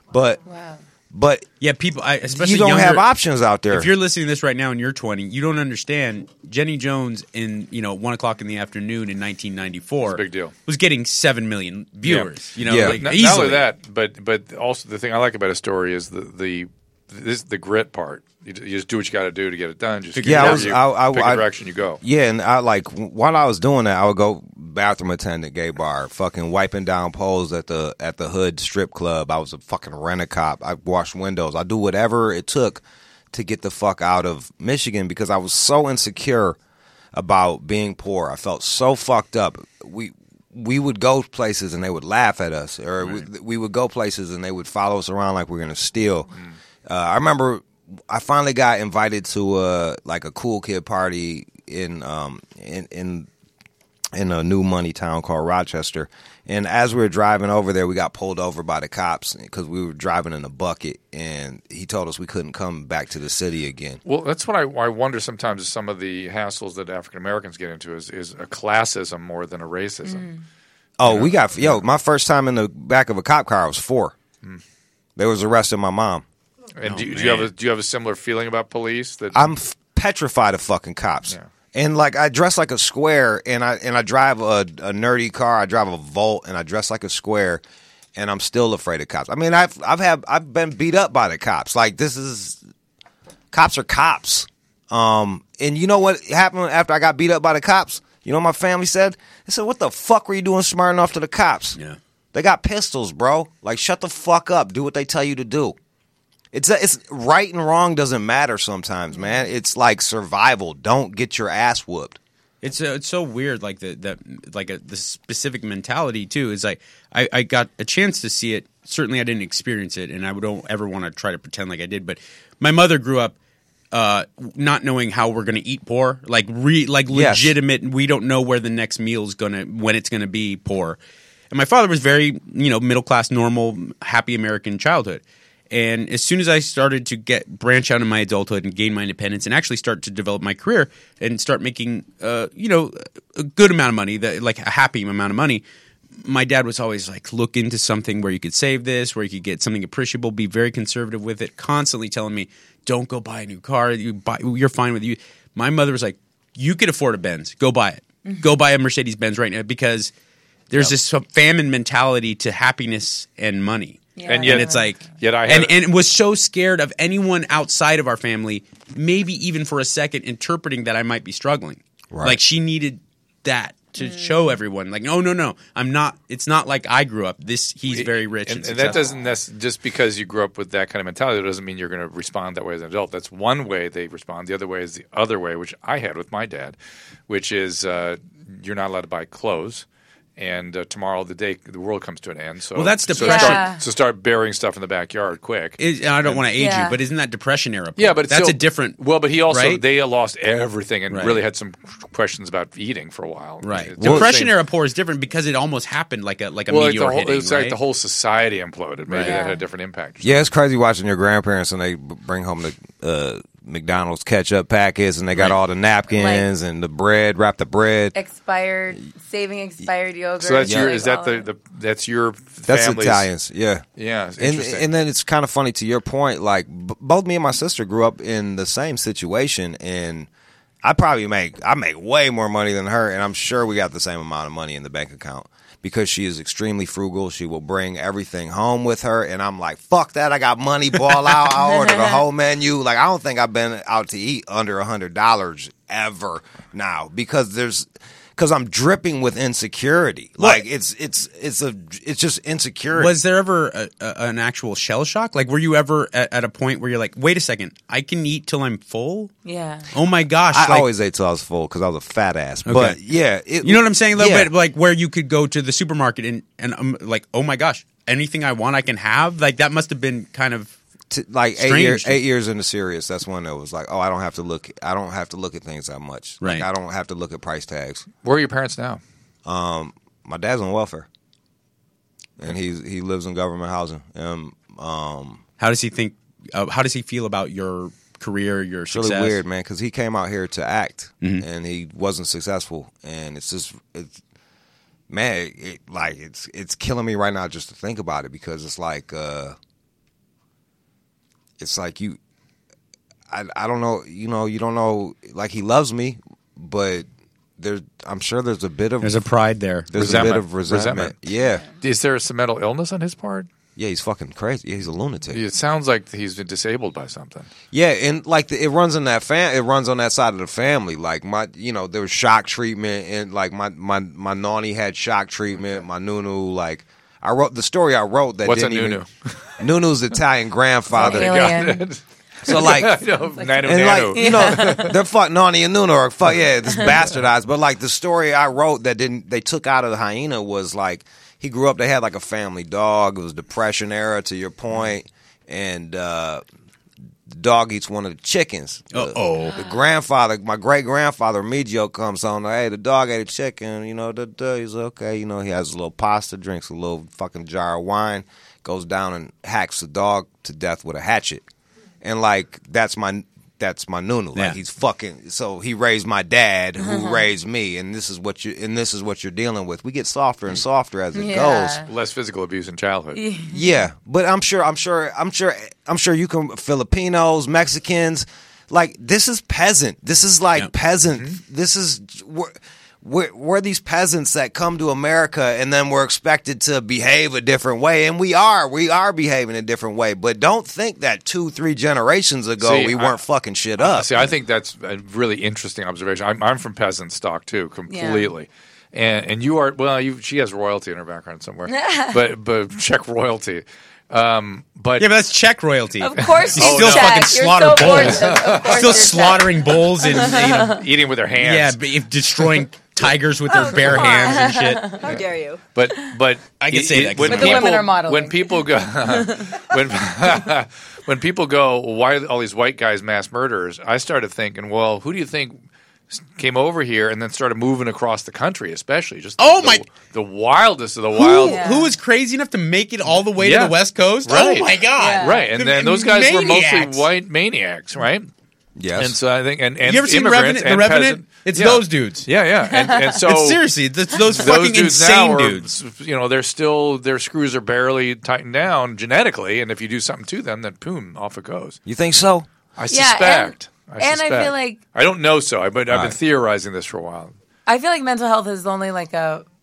But yeah, people, especially you don't have options out there. If you're listening to this right now and you're 20, you don't understand. Jenny Jones in 1 o'clock in the afternoon in 1994, big deal, was getting 7 million viewers. Yeah. Not only that, but also the thing I like about a story is the grit part. You just do what you got to do to get it done. Just pick a direction you go. Yeah, and while I was doing that, I would go bathroom attendant, gay bar, fucking wiping down poles at the Hood strip club. I was a fucking rent-a-cop. I washed windows. I do whatever it took to get the fuck out of Michigan, because I was so insecure about being poor. I felt so fucked up. We would go places and they would laugh at us, or we would go places and they would follow us around like we're gonna steal. I remember I finally got invited to a cool kid party in a new money town called Rochester. And as we were driving over there, we got pulled over by the cops because we were driving in a bucket, and he told us we couldn't come back to the city again. Well, that's what I wonder sometimes is some of the hassles that African Americans get into is a classism more than a racism. Oh, my first time in the back of a cop car, I was 4. They was arresting my mom. And do you have a similar feeling about police? That I'm petrified of fucking cops. Yeah. And like I dress like a square, and I drive a nerdy car. I drive a Volt, and I dress like a square, and I'm still afraid of cops. I mean, I've been beat up by the cops. Like cops are cops. And you know what happened after I got beat up by the cops? You know what my family said? They said, "What the fuck were you doing smarting off to the cops? Yeah, they got pistols, bro. Like shut the fuck up. Do what they tell you to do." It's right and wrong doesn't matter sometimes, man. It's like survival. Don't get your ass whooped. It's so weird, like the specific mentality too. Is like I got a chance to see it. Certainly, I didn't experience it, and I don't ever want to try to pretend like I did. But my mother grew up not knowing how we're going to eat poor, like legitimate. We don't know where the next meal's when it's gonna be poor. And my father was very middle class, normal, happy American childhood. And as soon as I started to branch out in my adulthood and gain my independence and actually start to develop my career and start making, a good amount of money, like a happy amount of money, my dad was always like, look into something where you could save this, where you could get something appreciable, be very conservative with it, constantly telling me, don't go buy a new car. You're fine with you. My mother was like, you could afford a Benz. Go buy it. Mm-hmm. Go buy a Mercedes-Benz right now because there's this famine mentality to happiness and money. Yeah. And yet it's like, and was so scared of anyone outside of our family, maybe even for a second, interpreting that I might be struggling. Right. Like she needed that to show everyone, like, no, I'm not. It's not like I grew up. He's very rich, and that doesn't just because you grew up with that kind of mentality, it doesn't mean you're going to respond that way as an adult. That's one way they respond. The other way is the other way, which I had with my dad, which is you're not allowed to buy clothes. And tomorrow, the world comes to an end. So, that's depression. So start burying stuff in the backyard quick. I don't want to age you, but isn't that depression era? Yeah, but that's a different. Well, but he also right? they lost everything and really had some questions about eating for a while. Right, depression era poor is different because it almost happened like a meteor hitting. It's like the whole society imploded. Maybe that had a different impact. Yeah, it's crazy watching your grandparents and they bring home the McDonald's ketchup packets and they got all the napkins and the bread, wrap the bread, expired yogurt. So that's your that's family's, Italians, yeah. It's interesting. And then it's kind of funny to your point. Like both me and my sister grew up in the same situation, and I make way more money than her, and I'm sure we got the same amount of money in the bank account. Because she is extremely frugal, she will bring everything home with her, and I'm like, fuck that, I got money, ball out, I ordered a whole menu. Like, I don't think I've been out to eat under $100 ever now, because I'm dripping with insecurity. Like, it's just insecurity. Was there ever an actual shell shock? Like, were you ever at a point where you're like, wait a second, I can eat till I'm full? Yeah. Oh my gosh. I always ate till I was full because I was a fat ass. Okay. But yeah. You know what I'm saying? A little bit like where you could go to the supermarket and I'm like, oh my gosh, anything I want I can have? Like, that must have been kind of like strange. 8 years into Sirius, that's when it was like, oh, I don't have to look at things that much. Right. Like, I don't have to look at price tags. Where are your parents now? My dad's on welfare, and he lives in government housing. How does he think? How does he feel about your career, your success? It's really weird, man, because he came out here to act, and he wasn't successful, and it's killing me right now just to think about it, because it's like you. I don't know, you don't know, like, he loves me, but I'm sure there's a bit of... There's a pride there. There's a bit of resentment. Yeah. Is there some mental illness on his part? Yeah, he's fucking crazy. Yeah, he's a lunatic. It sounds like he's been disabled by something. Yeah, and like it runs in that it runs on that side of the family. Like there was shock treatment, and like my Nani had shock treatment. My Nunu, like I wrote the story. I wrote that. What's a Nunu? Nunu's Italian grandfather. Alien. So like, and like they're fuck Nani and Nunu are fuck it's bastardized. But like the story I wrote that they took out of the hyena was like he grew up. They had like a family dog. It was Depression era, to your point, and the dog eats one of the chickens. The grandfather, my great grandfather Remigio, comes on. Hey, the dog ate a chicken. He's okay. He has a little pasta, drinks a little fucking jar of wine, goes down and hacks the dog to death with a hatchet. And like that's my Nunu. Like he's fucking. So he raised my dad, who raised me, and this is what you're dealing with. We get softer and softer as it goes. Less physical abuse in childhood. Yeah, but I'm sure you can Filipinos, Mexicans. Like, this is peasant. This is like peasant. Mm-hmm. This is we're these peasants that come to America and then we're expected to behave a different way, and we are behaving a different way. But don't think that 2-3 generations ago we weren't fucking shit up. I think that's a really interesting observation. I'm from peasant stock too, completely. and you are she has royalty in her background somewhere, but Czech royalty. But Yeah, but that's Czech royalty. Of course you Still check. fucking You're slaughter so bulls. fortunate. Of course Still you're slaughtering bulls and eating with their hands. yeah, but if destroying tigers with their bare come on. hands and shit. How dare you? But I can say that 'cause when But the people, women are modeling. When people go when people go, why are all these white guys mass murderers? I started thinking, well, who do you think came over here and then started moving across the country, especially just the wildest of the wild. Who was crazy enough to make it all the way Yeah. to the West Coast? Right. Oh my god! Yeah. Right, and then those guys were Maniacs. mostly white maniacs, right? Yes. And so I think, and You ever seen immigrants The and Revenant? peasant- It's Yeah. those dudes. Yeah, yeah, and so It's seriously, those those fucking dudes insane now are, dudes. you know, they're still their screws are barely tightened down genetically, and if you do something to them, then boom, off it goes. You think so? I Yeah, suspect. and I suspect. feel like- I don't know, so I've been Right. theorizing this for a while. I feel like mental health is only like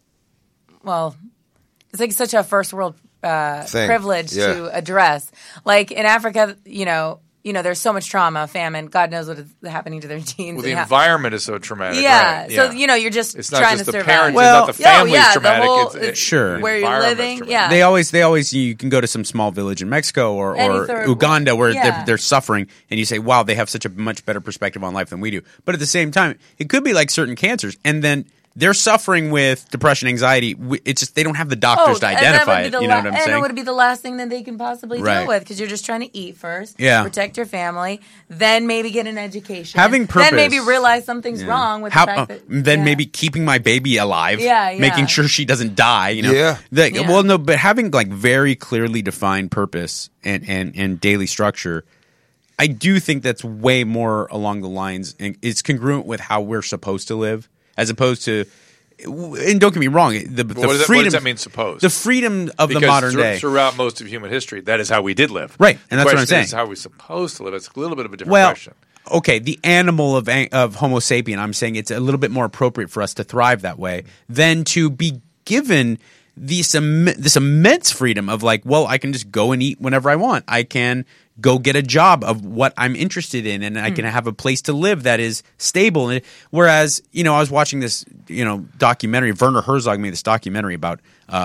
it's like such a first world Thing. privilege Yeah. to address. Like in Africa, you know, there's so much trauma, famine. God knows what is happening to their teens. Well, the and how- environment is so traumatic. yeah. right, So you're just it's not trying just to the survive. parents, Well- it's not the family's the traumatic. whole- it's Sure. the where you're environment's living, traumatic. yeah. They always you can go to some small village in Mexico or Any third Uganda where yeah. they're suffering, and you say, "Wow, they have such a much better perspective on life than we do." But at the same time, it could be like certain cancers, and then they're suffering with depression, anxiety. It's just they don't have the doctors to and that identify would be it. the You know what I'm and saying? it would be the last thing that they can possibly Right. deal with because you're just trying to eat first, Yeah. protect your family, then maybe get an education, Having purpose. then maybe realize something's wrong with the fact that then yeah. maybe keeping my baby alive, Yeah, yeah. making sure she doesn't die. You know, Yeah. Yeah. Well, no, but having like very clearly defined purpose and daily structure, I do think that's way more along the lines, and it's congruent with how we're supposed to live, as opposed to. And don't get me wrong, the what freedom. does that mean, supposed? The freedom of Because the modern day, throughout most of human history, that is how we did live. Right, and The that's what I'm question saying. is how we're supposed to live. It's a little bit of a different well, question. okay, the animal of Homo sapien, I'm saying it's a little bit more appropriate for us to thrive that way than to be given this immense freedom of like, well, I can just go and eat whenever I want. I can go get a job of what I'm interested in, and I can have a place to live that is stable. And whereas, I was watching this, documentary. Werner Herzog made this documentary about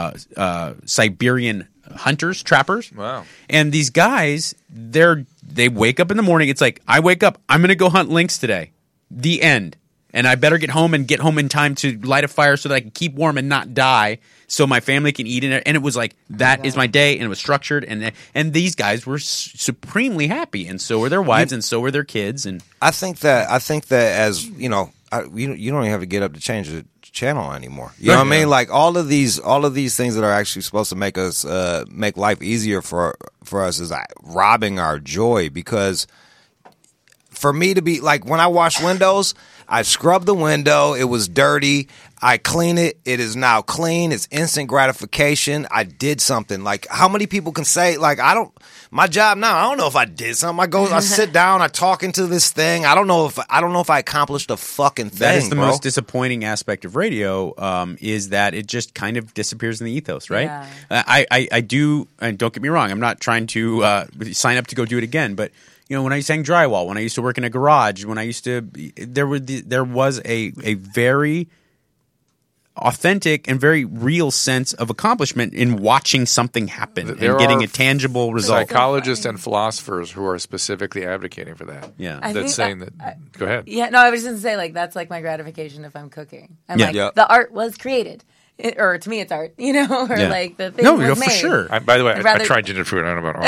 Siberian hunters, trappers. Wow. And these guys, they wake up in the morning. It's like, I wake up, I'm going to go hunt lynx today. The end. And I better get home in time to light a fire so that I can keep warm and not die, so my family can eat in it. And it was like, that is my day, and it was structured. And these guys were supremely happy, and so were their wives, and so were their kids. And I think that as you don't even have to get up to change the channel anymore. You know what I mean? Like all of these things that are actually supposed to make us make life easier for us is like robbing our joy. Because for me to be like, when I wash windows, I scrub the window. It was dirty. I clean it. It is now clean. It's instant gratification. I did something. Like, how many people can say, like, my job now, I don't know if I did something. I sit down, I talk into this thing. I don't know if I accomplished a fucking thing. that is the bro. most disappointing aspect of radio, is that it just kind of disappears in the ethos, right? Yeah. I do, and don't get me wrong, I'm not trying to sign up to go do it again, but when I sang drywall, when I used to work in a garage, when I used to, there was a very authentic and very real sense of accomplishment in watching something happen There and getting are a tangible result. Psychologists and philosophers who are specifically advocating for that. Yeah. I That's think saying that. Go ahead. Yeah, no, I was just going to say, like, that's like my gratification if I'm cooking. I'm Yeah. like, Yeah. the art was created. Or to me, it's art, or Yeah. like the thing No, was for made. sure. By the way, I'd I rather- tried ginger food. I don't know about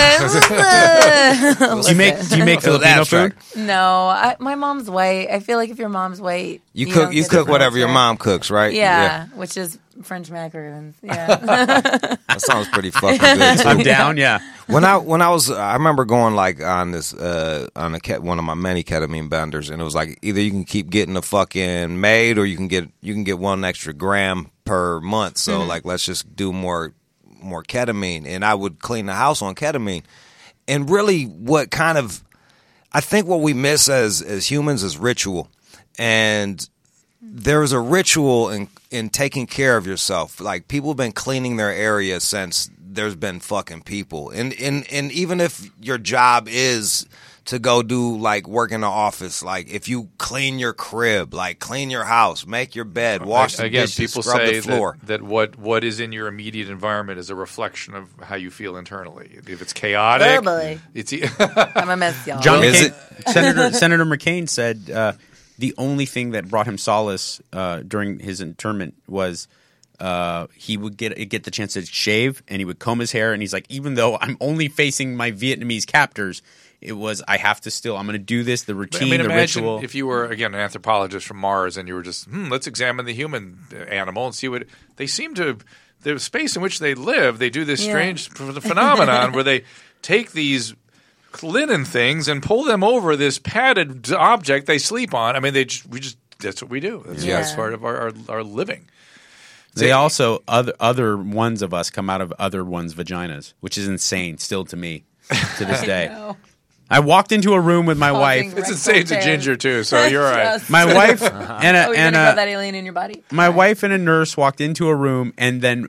art. Do you make Filipino food? abstract. No, my mom's white. I feel like if your mom's white, You don't cook get the whatever your culture. mom cooks, right? Yeah, which is French macarons. Yeah. That sounds pretty fucking good too. I'm down, yeah. When I remember going like on this on one of my many ketamine benders, and it was like either you can keep getting the fucking maid, or you can get 1 extra gram per month. So like, let's just do more ketamine, and I would clean the house on ketamine. And really, I think what we miss as humans is ritual, and there's a ritual in taking care of yourself. Like, people have been cleaning their area since there's been fucking people. And even if your job is to go do like work in the office. Like if you clean your crib, like clean your house, make your bed, wash the Again, dishes, people scrub say the floor. that what is in your immediate environment is a reflection of how you feel internally. If it's chaotic, Verbally. it's I'm a mess, y'all. John Is McCain, Senator McCain said the only thing that brought him solace during his internment was he would get the chance to shave and he would comb his hair, and he's like, even though I'm only facing my Vietnamese captors, it was I'm going to do this, the routine, the imagine ritual. if you were, again, an anthropologist from Mars and you were just, let's examine the human animal and see what – they seem to – the space in which they live, they do this strange phenomenon where they take these linen things and pull them over this padded object they sleep on. I mean, that's what we do. That's part of our living. They also other ones of us come out of other ones' vaginas, which is insane still to me to this day. I walked into a room with my wife. It's insane to Ginger too, so you're all right. My wife and you're gonna grow that alien in your body. my wife and a nurse walked into a room, and then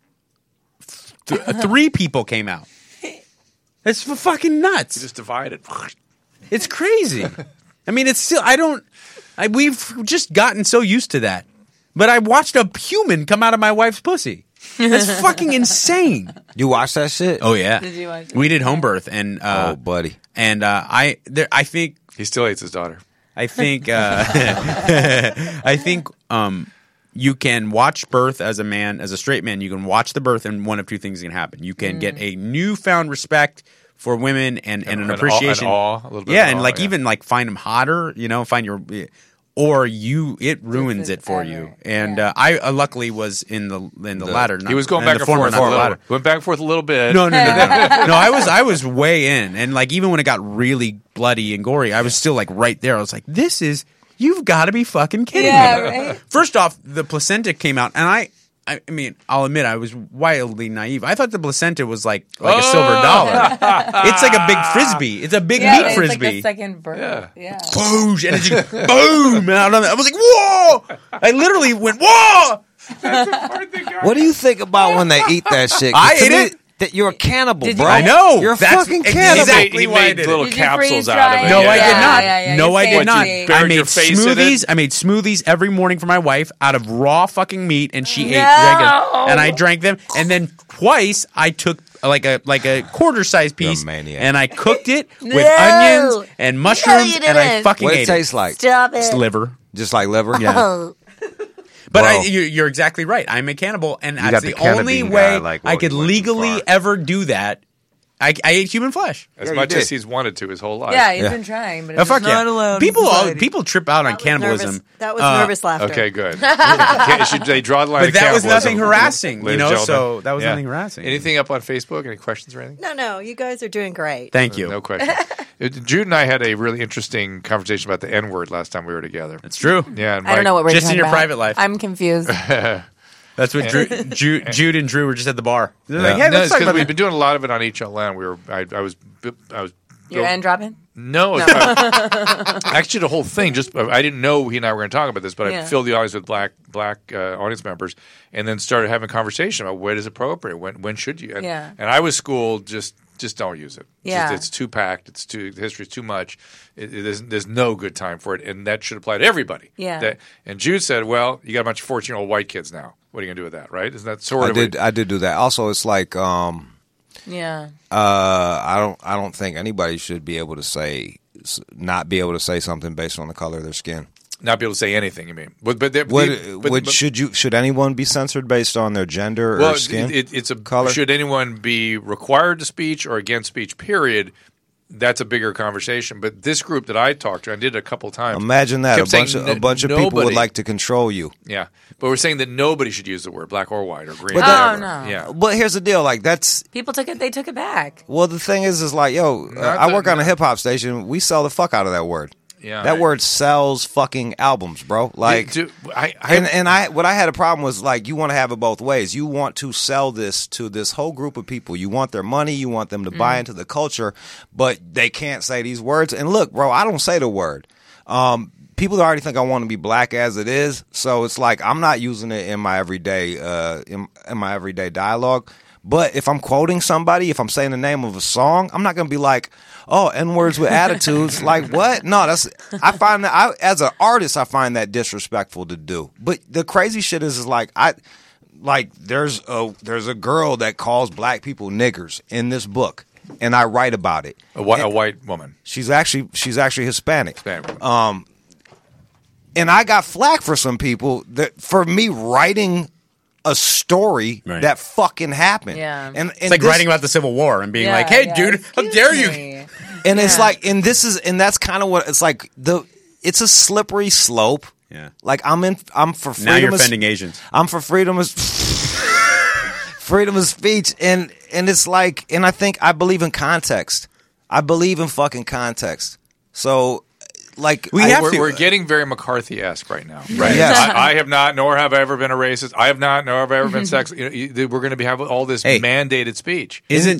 3 people came out. It's fucking nuts. Just divided. It's crazy. I mean, it's still. We've just gotten so used to that. But I watched a human come out of my wife's pussy. That's fucking insane. You watch that shit? Oh yeah. Did you watch it? We did home birth, and Oh, buddy. and I think He still hates his daughter. I think you can watch birth as a straight man. You can watch the birth, and one of two things can happen. You can get a newfound respect for women and an appreciation, a little bit. yeah, of and awe, like even like find them hotter. Find your. Or it ruins it for ever. you, and I luckily was in the latter. He was going in back the and former, forth. not the latter. Went back and forth a little bit. No. No, I was way in, and like even when it got really bloody and gory, I was still like right there. I was like, "This is you've got to be fucking kidding Yeah, me!" right? First off, the placenta came out, and I mean, I'll admit I was wildly naive. I thought the placenta was like a silver dollar. It's like a big frisbee. It's a big meat it's frisbee. like the second bird. Yeah. Boosh, and it's just boom, and I was like, "Whoa!" I literally went, "Whoa!" What do you think about when they eat that shit? I ate it. That you're a cannibal, Did you- bro. I know. You're a That's fucking exactly cannibal. Exactly He why I made did it. little Did you capsules freeze out of dry it. it? No, I did Yeah, not. yeah, No, you I did saved not. it. I Buried made your face in smoothies. it? I made smoothies every morning for my wife out of raw fucking meat, and she ate No. and I drank them. And then twice I took like a quarter size piece, a maniac. and I cooked it with No. onions and mushrooms, you and I didn't. fucking What ate it tastes like? Stop it. It's liver. Just like liver? Yeah. But Bro. you're exactly right. I'm a cannibal, and got that's the the only cannabine way guy, like, I well, could he went too legally far. ever do that. I ate human flesh. As Yeah, you much did. as he's wanted to his whole life. Yeah, he's been trying, but Oh, it's fuck not yeah. allowed. People trip out on That was cannibalism. nervous- That was nervous laughter. Okay, good. Should they draw the line But of that was cannibalism, nothing harassing, ladies you know, and gentlemen? so that was nothing harassing. Anything up on Facebook? Any questions or anything? No, you guys are doing great. Thank you. No question. Jude and I had a really interesting conversation about the N-word last time we were together. It's true. Yeah, and I don't know what we're Just in talking your about. private life. I'm confused. That's what Jude and Drew were just at the bar. They're like, Yeah. hey, No, let's it's talk 'cause about we've that. been doing a lot of it on HLN. I was Your end dropping? No, it's actually the whole thing. Just I didn't know he and I were going to talk about this, but I Yeah. filled the audience with black audience members, and then started having a conversation about what is appropriate, when should you? And, Yeah. and I was schooled just don't use it. Yeah. It's too packed. The history's too much. There's no good time for it, and that should apply to everybody. Yeah. And Jude said, "Well, you got a bunch of 14-year-old white kids now. What are you going to do with that? Right? Isn't that sort of I did do that. Also, it's like Yeah. I don't think anybody should be able to not be able to say something based on the color of their skin. not be able to say anything? You mean? Should anyone be censored based on their gender or skin? It's a color? Should anyone be required to speech or against speech? Period. That's a bigger conversation. But this group that I talked to, I did it a couple times. Imagine that kept saying a bunch of people would nobody- like to control you. Yeah, but we're saying that nobody should use the word black or white or green. But or that- whatever. no. Yeah. But here's the deal: like that's People took it. They took it back. well, the thing is like, yo, I work on a hip hop station. We sell the fuck out of that word. Yeah, that word sells fucking albums, bro. Like, Dude, I what I had a problem was like you want to have it both ways. You want to sell this to this whole group of people. You want their money. You want them to buy into the culture, but they can't say these words. And look, bro, I don't say the word. people already think I want to be black as it is, so it's like I'm not using it in my everyday in my everyday dialogue. But if I'm quoting somebody, if I'm saying the name of a song, I'm not going to be like, "Oh, N-words with attitudes." Like what? No, I find that as an artist, I find that disrespectful to do. But the crazy shit is like there's a girl that calls black people niggers in this book, and I write about it. A white woman. She's actually Hispanic. Hispanic. And I got flack for some people for me writing a story that fucking happened. Yeah. And It's like writing about the Civil War and being like, "Hey, dude, how dare you?" And it's like, and that's kind of what it's like. It's a slippery slope. Yeah. Like I'm for freedom. Now you're offending Asians. I'm for freedom of freedom of speech, and it's like, and I believe in context. I believe in fucking context. So. Like we're getting very McCarthy-esque right now, right? Yes. I have not, nor have I ever been a racist. I have not, nor have I ever been sexist. We're going to have all this mandated speech. Isn't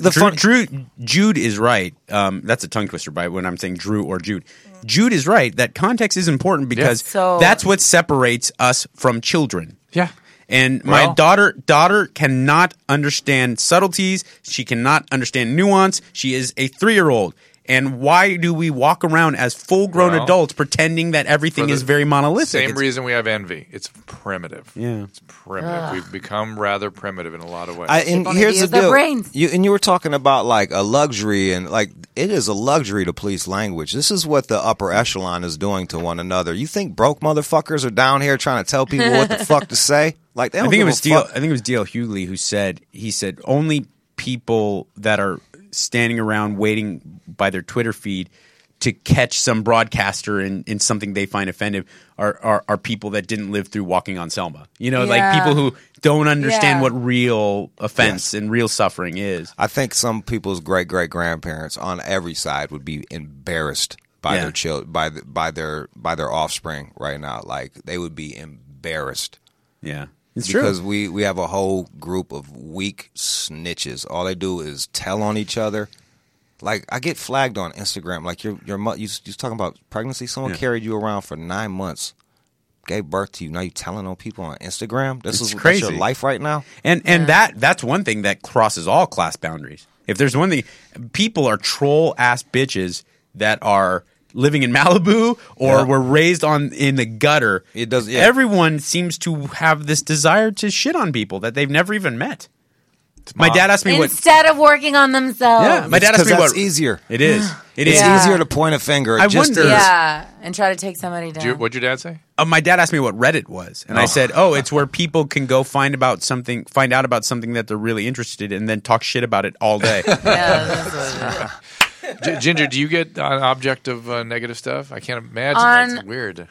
Jude is right. That's a tongue twister by when I'm saying Drew or Jude. Jude is right that context is important because that's what separates us from children. Yeah. And my daughter cannot understand subtleties. She cannot understand nuance. She is a 3-year-old. And why do we walk around as full-grown adults pretending that everything is very monolithic? Same reason we have envy. It's primitive. Yeah. It's primitive. We've become rather primitive in a lot of ways. And here's the deal. You were talking about like a luxury, and like it is a luxury to police language. This is what the upper echelon is doing to one another. You think broke motherfuckers are down here trying to tell people what the fuck to say? Like they don't give a fuck. I think it was D.L. Hughley who said only people that are standing around waiting by their Twitter feed to catch some broadcaster in something they find offensive are people that didn't live through Walking on Selma. Like people who don't understand what real offense and real suffering is. I think some people's great-great-grandparents on every side would be embarrassed by their children, by their offspring right now. Like they would be embarrassed. Yeah. It's because we have a whole group of weak snitches. All they do is tell on each other. Like I get flagged on Instagram. Like you talking about pregnancy. Someone carried you around for 9 months, gave birth to you. Now you telling on people on Instagram. This is crazy. That's your life right now. And that's one thing that crosses all class boundaries. If there's one thing, people are troll ass bitches that are living in Malibu or were raised in the gutter. It does. Yeah. Everyone seems to have this desire to shit on people that they've never even met. My dad asked me instead of working on themselves. Yeah, my dad asked me that's easier. It is. It's easier to point a finger. I wonder. Yeah, and try to take somebody down. What'd your dad say? My dad asked me what Reddit was, and I said, it's where people can go find out about something that they're really interested in, and then talk shit about it all day. That's what it is. Ginger, do you get an object of negative stuff? I can't imagine. That's weird.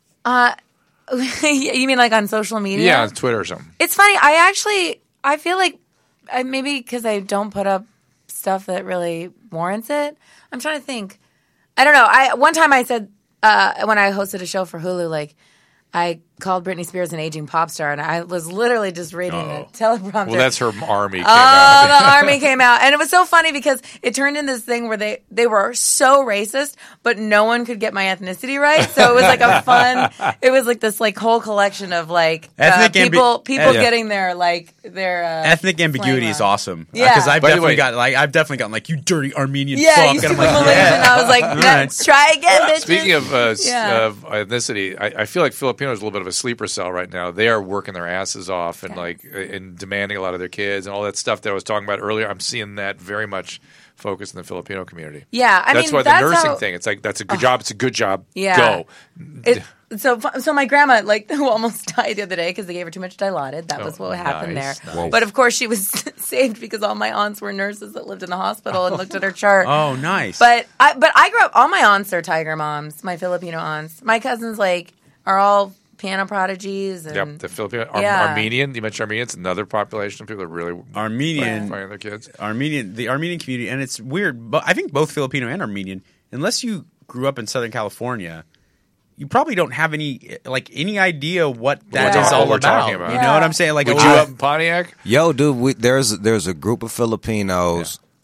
You mean like on social media? Yeah, on Twitter or something. It's funny. I feel like maybe because I don't put up stuff that really warrants it. I'm trying to think. I don't know. One time I said when I hosted a show for Hulu, like I called Britney Spears an aging pop star, and I was literally just reading a teleprompter. Well, that's her army came out. The army came out. And it was so funny because it turned into this thing where they were so racist, but no one could get my ethnicity right. So it was like it was like this like whole collection of like people getting their ethnic ambiguity is awesome. Yeah. Because I've definitely gotten like, you dirty Armenian fuck. Yeah, you stupid Malaysian. I was like, let's try again, bitches. Speaking of ethnicity, I feel like Filipinos are a little bit of a sleeper cell right now. They are working their asses off and and demanding a lot of their kids and all that stuff that I was talking about earlier. I'm seeing that very much focused in the Filipino community. Yeah, that's why the nursing thing. It's like that's a good job. It's a good job. Yeah. Go. So my grandma, who almost died the other day because they gave her too much Dilaudid. That was what happened there. Nice. But of course, she was saved because all my aunts were nurses that lived in the hospital and looked at her chart. Oh, nice. But I grew up. All my aunts are tiger moms. My Filipino aunts. My cousins are all piano prodigies. And, yep, the Filipino Armenian. You mentioned Armenian. It's another population of people that really finding their kids. The Armenian community, and it's weird, but I think both Filipino and Armenian, unless you grew up in Southern California, you probably don't have any idea what that is all we're about. Talking about. You know what I'm saying? Like, would you up in Pontiac? Yo, dude, there's a group of Filipinos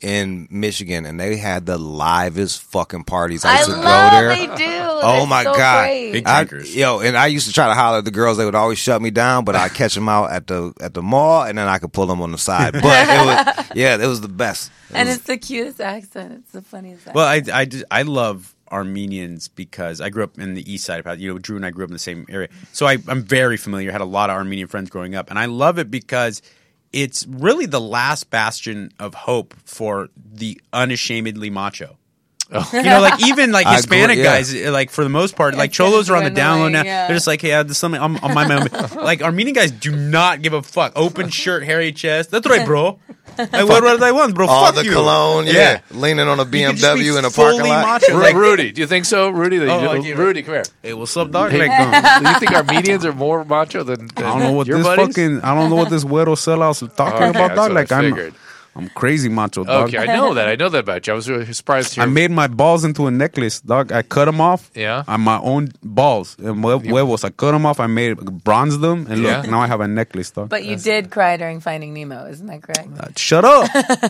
in Michigan, and they had the livest fucking parties. I I used to love go there. they do. Oh They're my so God. great. Big tankers. And I used to try to holler at the girls. They would always shut me down, but I'd catch them out at the mall, and then I could pull them on the side. But it was the best. And it's the cutest accent. It's the funniest accent. Well, I love Armenians because I grew up in the east side of Pasadena. You know, Drew and I grew up in the same area. So I'm very familiar. Had a lot of Armenian friends growing up. And I love it because it's really the last bastion of hope for the unashamedly macho. You know, like even like Hispanic guys, like for the most part, like cholos are on the down low now. Yeah. They're just like, hey, I have something on my mind. Like Armenian guys do not give a fuck. Open shirt, hairy chest. That's right, bro. Like, what do I want, bro? All Fuck the you. cologne, leaning on a You could just be BMW in a parking fully lot. macho. Like, Rudy, do you think so, Rudy? Rudy, come here. hey, what's up, dog? Hey, Like, do you think Armenians are more macho than I don't know what your this buddies? I don't know what this weirdo sellouts are talking Okay, about, that's dog. what Like I figured. I'm crazy macho, dog. Okay, I know that about you. I was really surprised to hear. I made my balls into a necklace, dog. I cut them off. Yeah. On my own balls and huevos. I cut them off. I bronzed them, and Yeah. look, now I have a necklace, dog. But you did cry during Finding Nemo, isn't that correct? Shut up.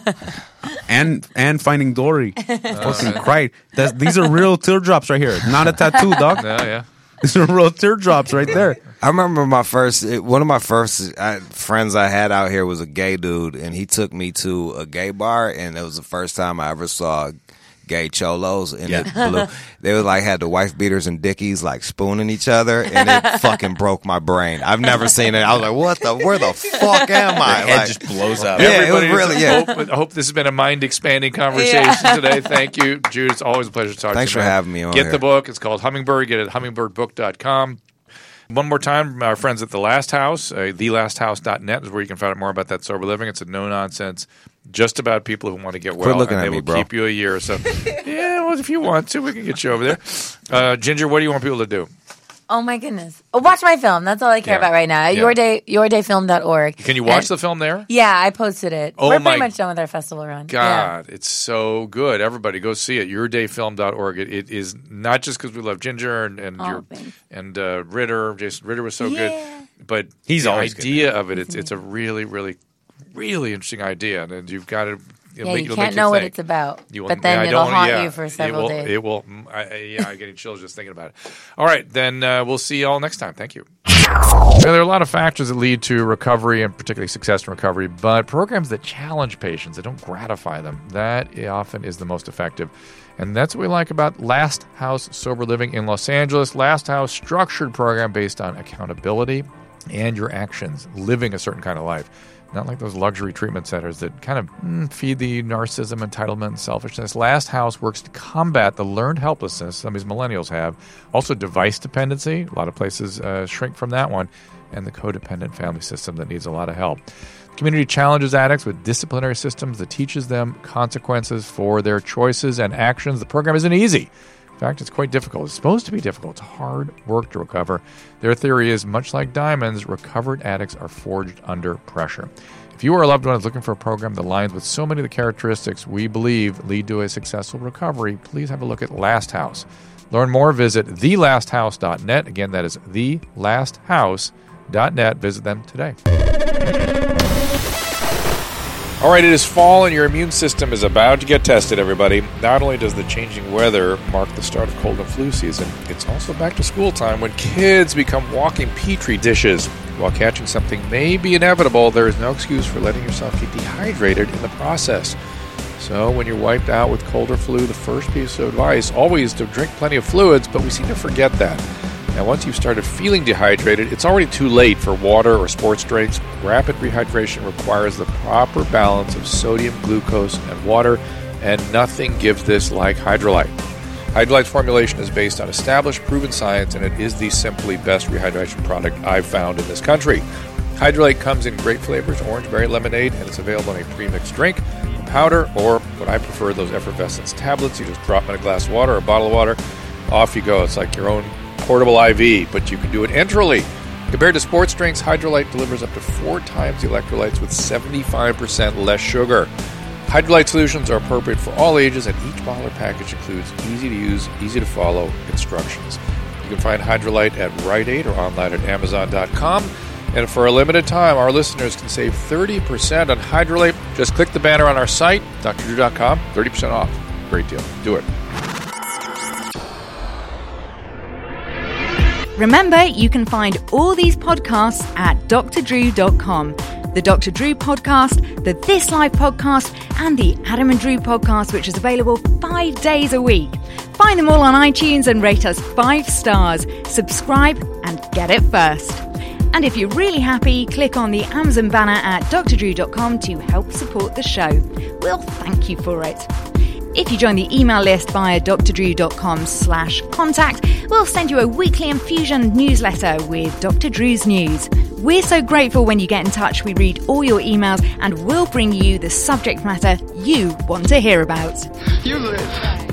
and Finding Dory. Fucking cried. These are real teardrops right here. Not a tattoo, dog. yeah. These are real teardrops right there. I remember one of my first friends I had out here was a gay dude, and he took me to a gay bar, and it was the first time I ever saw gay cholos, and it blew. They were like had the wife beaters and dickies like spooning each other, and it fucking broke my brain. I've never seen it. I was like, where the fuck am I? Your head Like, just blows up. Yeah, it was really, I hope this has been a mind-expanding conversation today. Thank you, Jude. It's always a pleasure to talk Thanks to you. for having me on Get here. the book. It's called Hummingbird. Get it at hummingbirdbook.com. One more time, our friends at The Last House, thelasthouse.net is where you can find out more about that sober living. It's a no-nonsense, just about people who want to get well. Quit looking and at they me, will bro. keep you a year or so. Yeah, well, if you want to, we can get you over there. Ginger, what do you want people to do? Oh my goodness! Watch my film. That's all I care Yeah. about right now. At Yeah. yourdayfilm.org. Can you watch the film there? Yeah, I posted it. Oh We're my pretty much done with our festival run. God, it's so good. Everybody go see it. Yourdayfilm.org. It is not just because we love Ginger thanks. and Ritter. Jason Ritter was so good. But He's the always good, idea of it, it's a really, really, really interesting idea. And you've got to Yeah, you can't know what it's about, but then it'll haunt you for several days. It will. I'm getting chills just thinking about it. All right, then we'll see you all next time. Thank you. There are a lot of factors that lead to recovery and particularly success in recovery, but programs that challenge patients, that don't gratify them, that often is the most effective. And that's what we like about Last House Sober Living in Los Angeles. Last House, structured program based on accountability and your actions, living a certain kind of life. Not like those luxury treatment centers that kind of feed the narcissism, entitlement, and selfishness. Last House works to combat the learned helplessness some of these millennials have. Also, device dependency. A lot of places shrink from that one. And the codependent family system that needs a lot of help. The community challenges addicts with disciplinary systems that teaches them consequences for their choices and actions. The program isn't easy. In fact, it's quite difficult. It's supposed to be difficult. It's hard work to recover. Their theory is, much like diamonds, recovered addicts are forged under pressure. If you or a loved one is looking for a program that aligns with so many of the characteristics we believe lead to a successful recovery, please have a look at Last House. Learn more, visit thelasthouse.net. Again, that is thelasthouse.net. Visit them today. All right, it is fall and your immune system is about to get tested, everybody. Not only does the changing weather mark the start of cold and flu season, it's also back to school time when kids become walking petri dishes. While catching something may be inevitable, there is no excuse for letting yourself get dehydrated in the process. So when you're wiped out with cold or flu, the first piece of advice always to drink plenty of fluids, but we seem to forget that. Now, once you've started feeling dehydrated, it's already too late for water or sports drinks. Rapid rehydration requires the proper balance of sodium, glucose, and water, and nothing gives this like Hydrolyte. Hydrolyte's formulation is based on established, proven science, and it is the simply best rehydration product I've found in this country. Hydrolyte comes in great flavors, orange, berry, lemonade, and it's available in a pre-mixed drink, a powder, or what I prefer, those effervescence tablets. You just drop in a glass of water or a bottle of water, off you go. It's like your own portable IV, but you can do it enterally. Compared to sports drinks, Hydrolyte delivers up to 4 times the electrolytes with 75% less sugar. Hydrolyte solutions are appropriate for all ages, and each bottle or package includes easy-to-use, easy-to-follow instructions. You can find Hydrolyte at Rite Aid or online at Amazon.com. And for a limited time, our listeners can save 30% on Hydrolyte Just click the banner on our site, drdrew.com, 30% off. Great deal. Do it. Remember, you can find all these podcasts at drdrew.com. The Dr. Drew podcast, the This Life podcast, and the Adam and Drew podcast, which is available 5 days a week. Find them all on iTunes and rate us 5 stars. Subscribe and get it first. And if you're really happy, click on the Amazon banner at drdrew.com to help support the show. We'll thank you for it. If you join the email list via drdrew.com/contact, we'll send you a weekly infusion newsletter with Dr. Drew's news. We're so grateful when you get in touch. We read all your emails and we'll bring you the subject matter you want to hear about. You live.